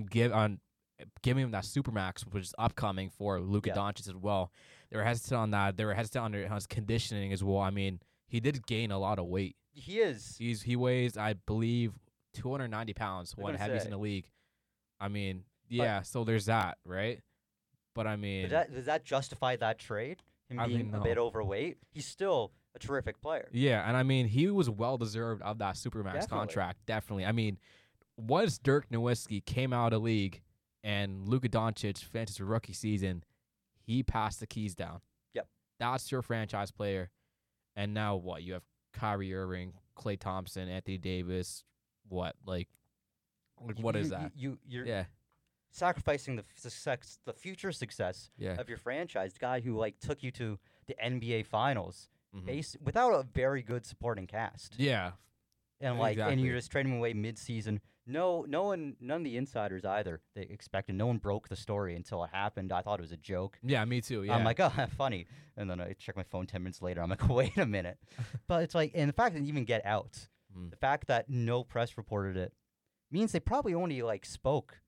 giving him that Supermax, which is upcoming for Luka Doncic as well. They were hesitant on that. They were hesitant on his conditioning as well. I mean, he did gain a lot of weight. He is. He weighs, I believe, 290 pounds, one of the heaviest in the league. I mean, so there's that, right? But I mean... Does that justify that trade? Him being a bit overweight? He's still a terrific player. Yeah, and I mean, he was well-deserved of that Supermax contract, definitely. I mean, once Dirk Nowitzki came out of the league and Luka Doncic finished his rookie season, he passed the keys down. That's your franchise player. And now what? You have Kyrie Irving, Klay Thompson, Anthony Davis. What? Like what is that? You're sacrificing the future success of your franchise, the guy who like took you to the NBA Finals, without a very good supporting cast. Yeah, and and you're just trading him away mid-season. None of the insiders either. They expected. No one broke the story until it happened. I thought it was a joke. Yeah, me too. Yeah, I'm like, oh, funny. And then I check my phone 10 minutes later. I'm like, wait a minute. But it's like, and the fact that they even get out, the fact that no press reported it, means they probably only like spoke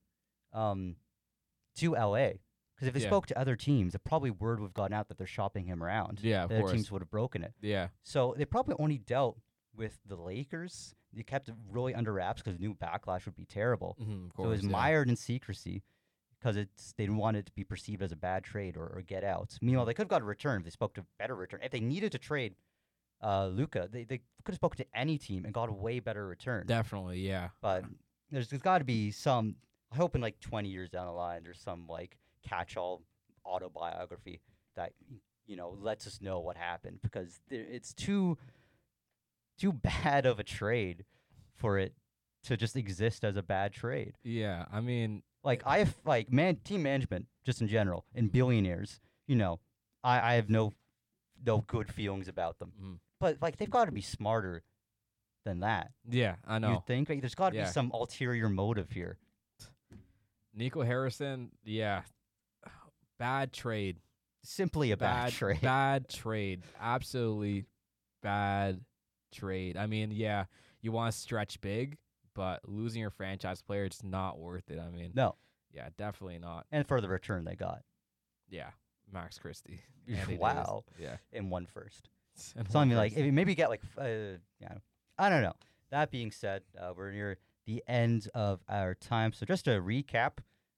to LA. Because if they spoke to other teams, probably word would have gotten out that they're shopping him around. Yeah, the other teams would have broken it. Yeah. So they probably only dealt with the Lakers. They kept it really under wraps because new backlash would be terrible. Of course, so it was mired in secrecy because they didn't want it to be perceived as a bad trade or get out. Meanwhile, they could have got a return if they spoke to a better return. If they needed to trade Luka, they could have spoken to any team and got a way better return. Definitely, yeah. But there's got to be some. I hope in like 20 years down the line, there's some like catch-all autobiography that lets us know what happened, because it's too bad of a trade for it to just exist as a bad trade. Yeah, I mean, like I have team management just in general and billionaires. I have no good feelings about them. But like they've got to be smarter than that. Yeah, I know. You think there's got to be some ulterior motive here. Nico Harrison, yeah, bad trade. Simply a bad trade. Bad trade. Absolutely bad trade. I mean, yeah, you want to stretch big, but losing your franchise player, it's not worth it. I mean, no. Yeah, definitely not. And for the return they got. Yeah, Max Christie. Wow. Yeah. In one first. Something like, if you maybe get like, I don't know. That being said, we're near the end of our time. So just a recap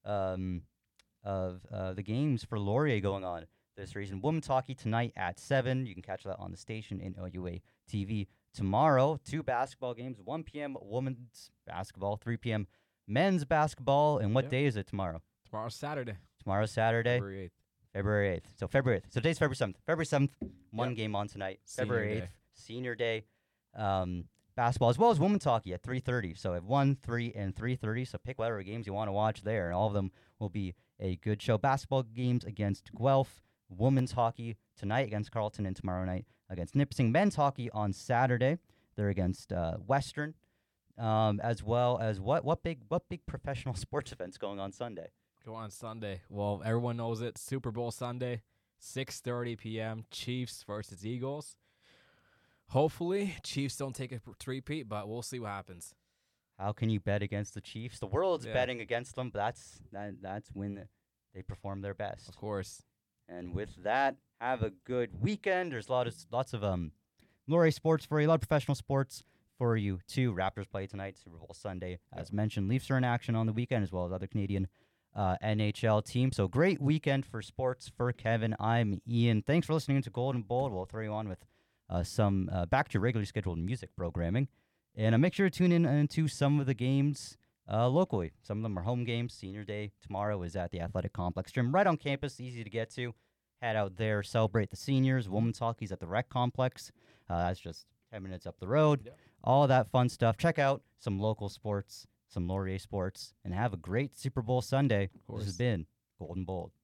of the games for Laurier going on this season. Women's hockey tonight at 7. You can catch that on the station in OUA TV. Tomorrow, 2 basketball games, 1 p.m. women's basketball, 3 p.m. men's basketball. And what day is it tomorrow? Tomorrow's Saturday. February 8th. So February 8th. So today's February 7th. February 7th, one game on tonight. February 8th, Senior Day. Basketball as well as women's hockey at 3:30. So I have 1, 3, and 3:30. So pick whatever games you want to watch there, and all of them will be a good show. Basketball games against Guelph. Women's hockey tonight against Carleton, and tomorrow night against Nipissing. Men's hockey on Saturday. They're against Western. As well as what big professional sports events going on Sunday? Go on Sunday. Well, everyone knows it. Super Bowl Sunday, 6:30 p.m. Chiefs versus Eagles. Hopefully, Chiefs don't take a three-peat, but we'll see what happens. How can you bet against the Chiefs? The world's betting against them, but that's when they perform their best. Of course. And with that, have a good weekend. There's lots of Laurier sports for you, a lot of professional sports for you too. Raptors play tonight, Super Bowl Sunday. As mentioned, Leafs are in action on the weekend, as well as other Canadian NHL teams. So great weekend for sports for Kevin. I'm Ian. Thanks for listening to Golden Bold. We'll throw you on with some back to regularly scheduled music programming. And make sure to tune in into some of the games locally. Some of them are home games. Senior Day tomorrow is at the Athletic Complex Gym right on campus, easy to get to. Head out there, celebrate the seniors. Women's hockey's at the Rec Complex. That's just 10 minutes up the road. Yep. All that fun stuff. Check out some local sports, some Laurier sports, and have a great Super Bowl Sunday. This has been Golden Bold.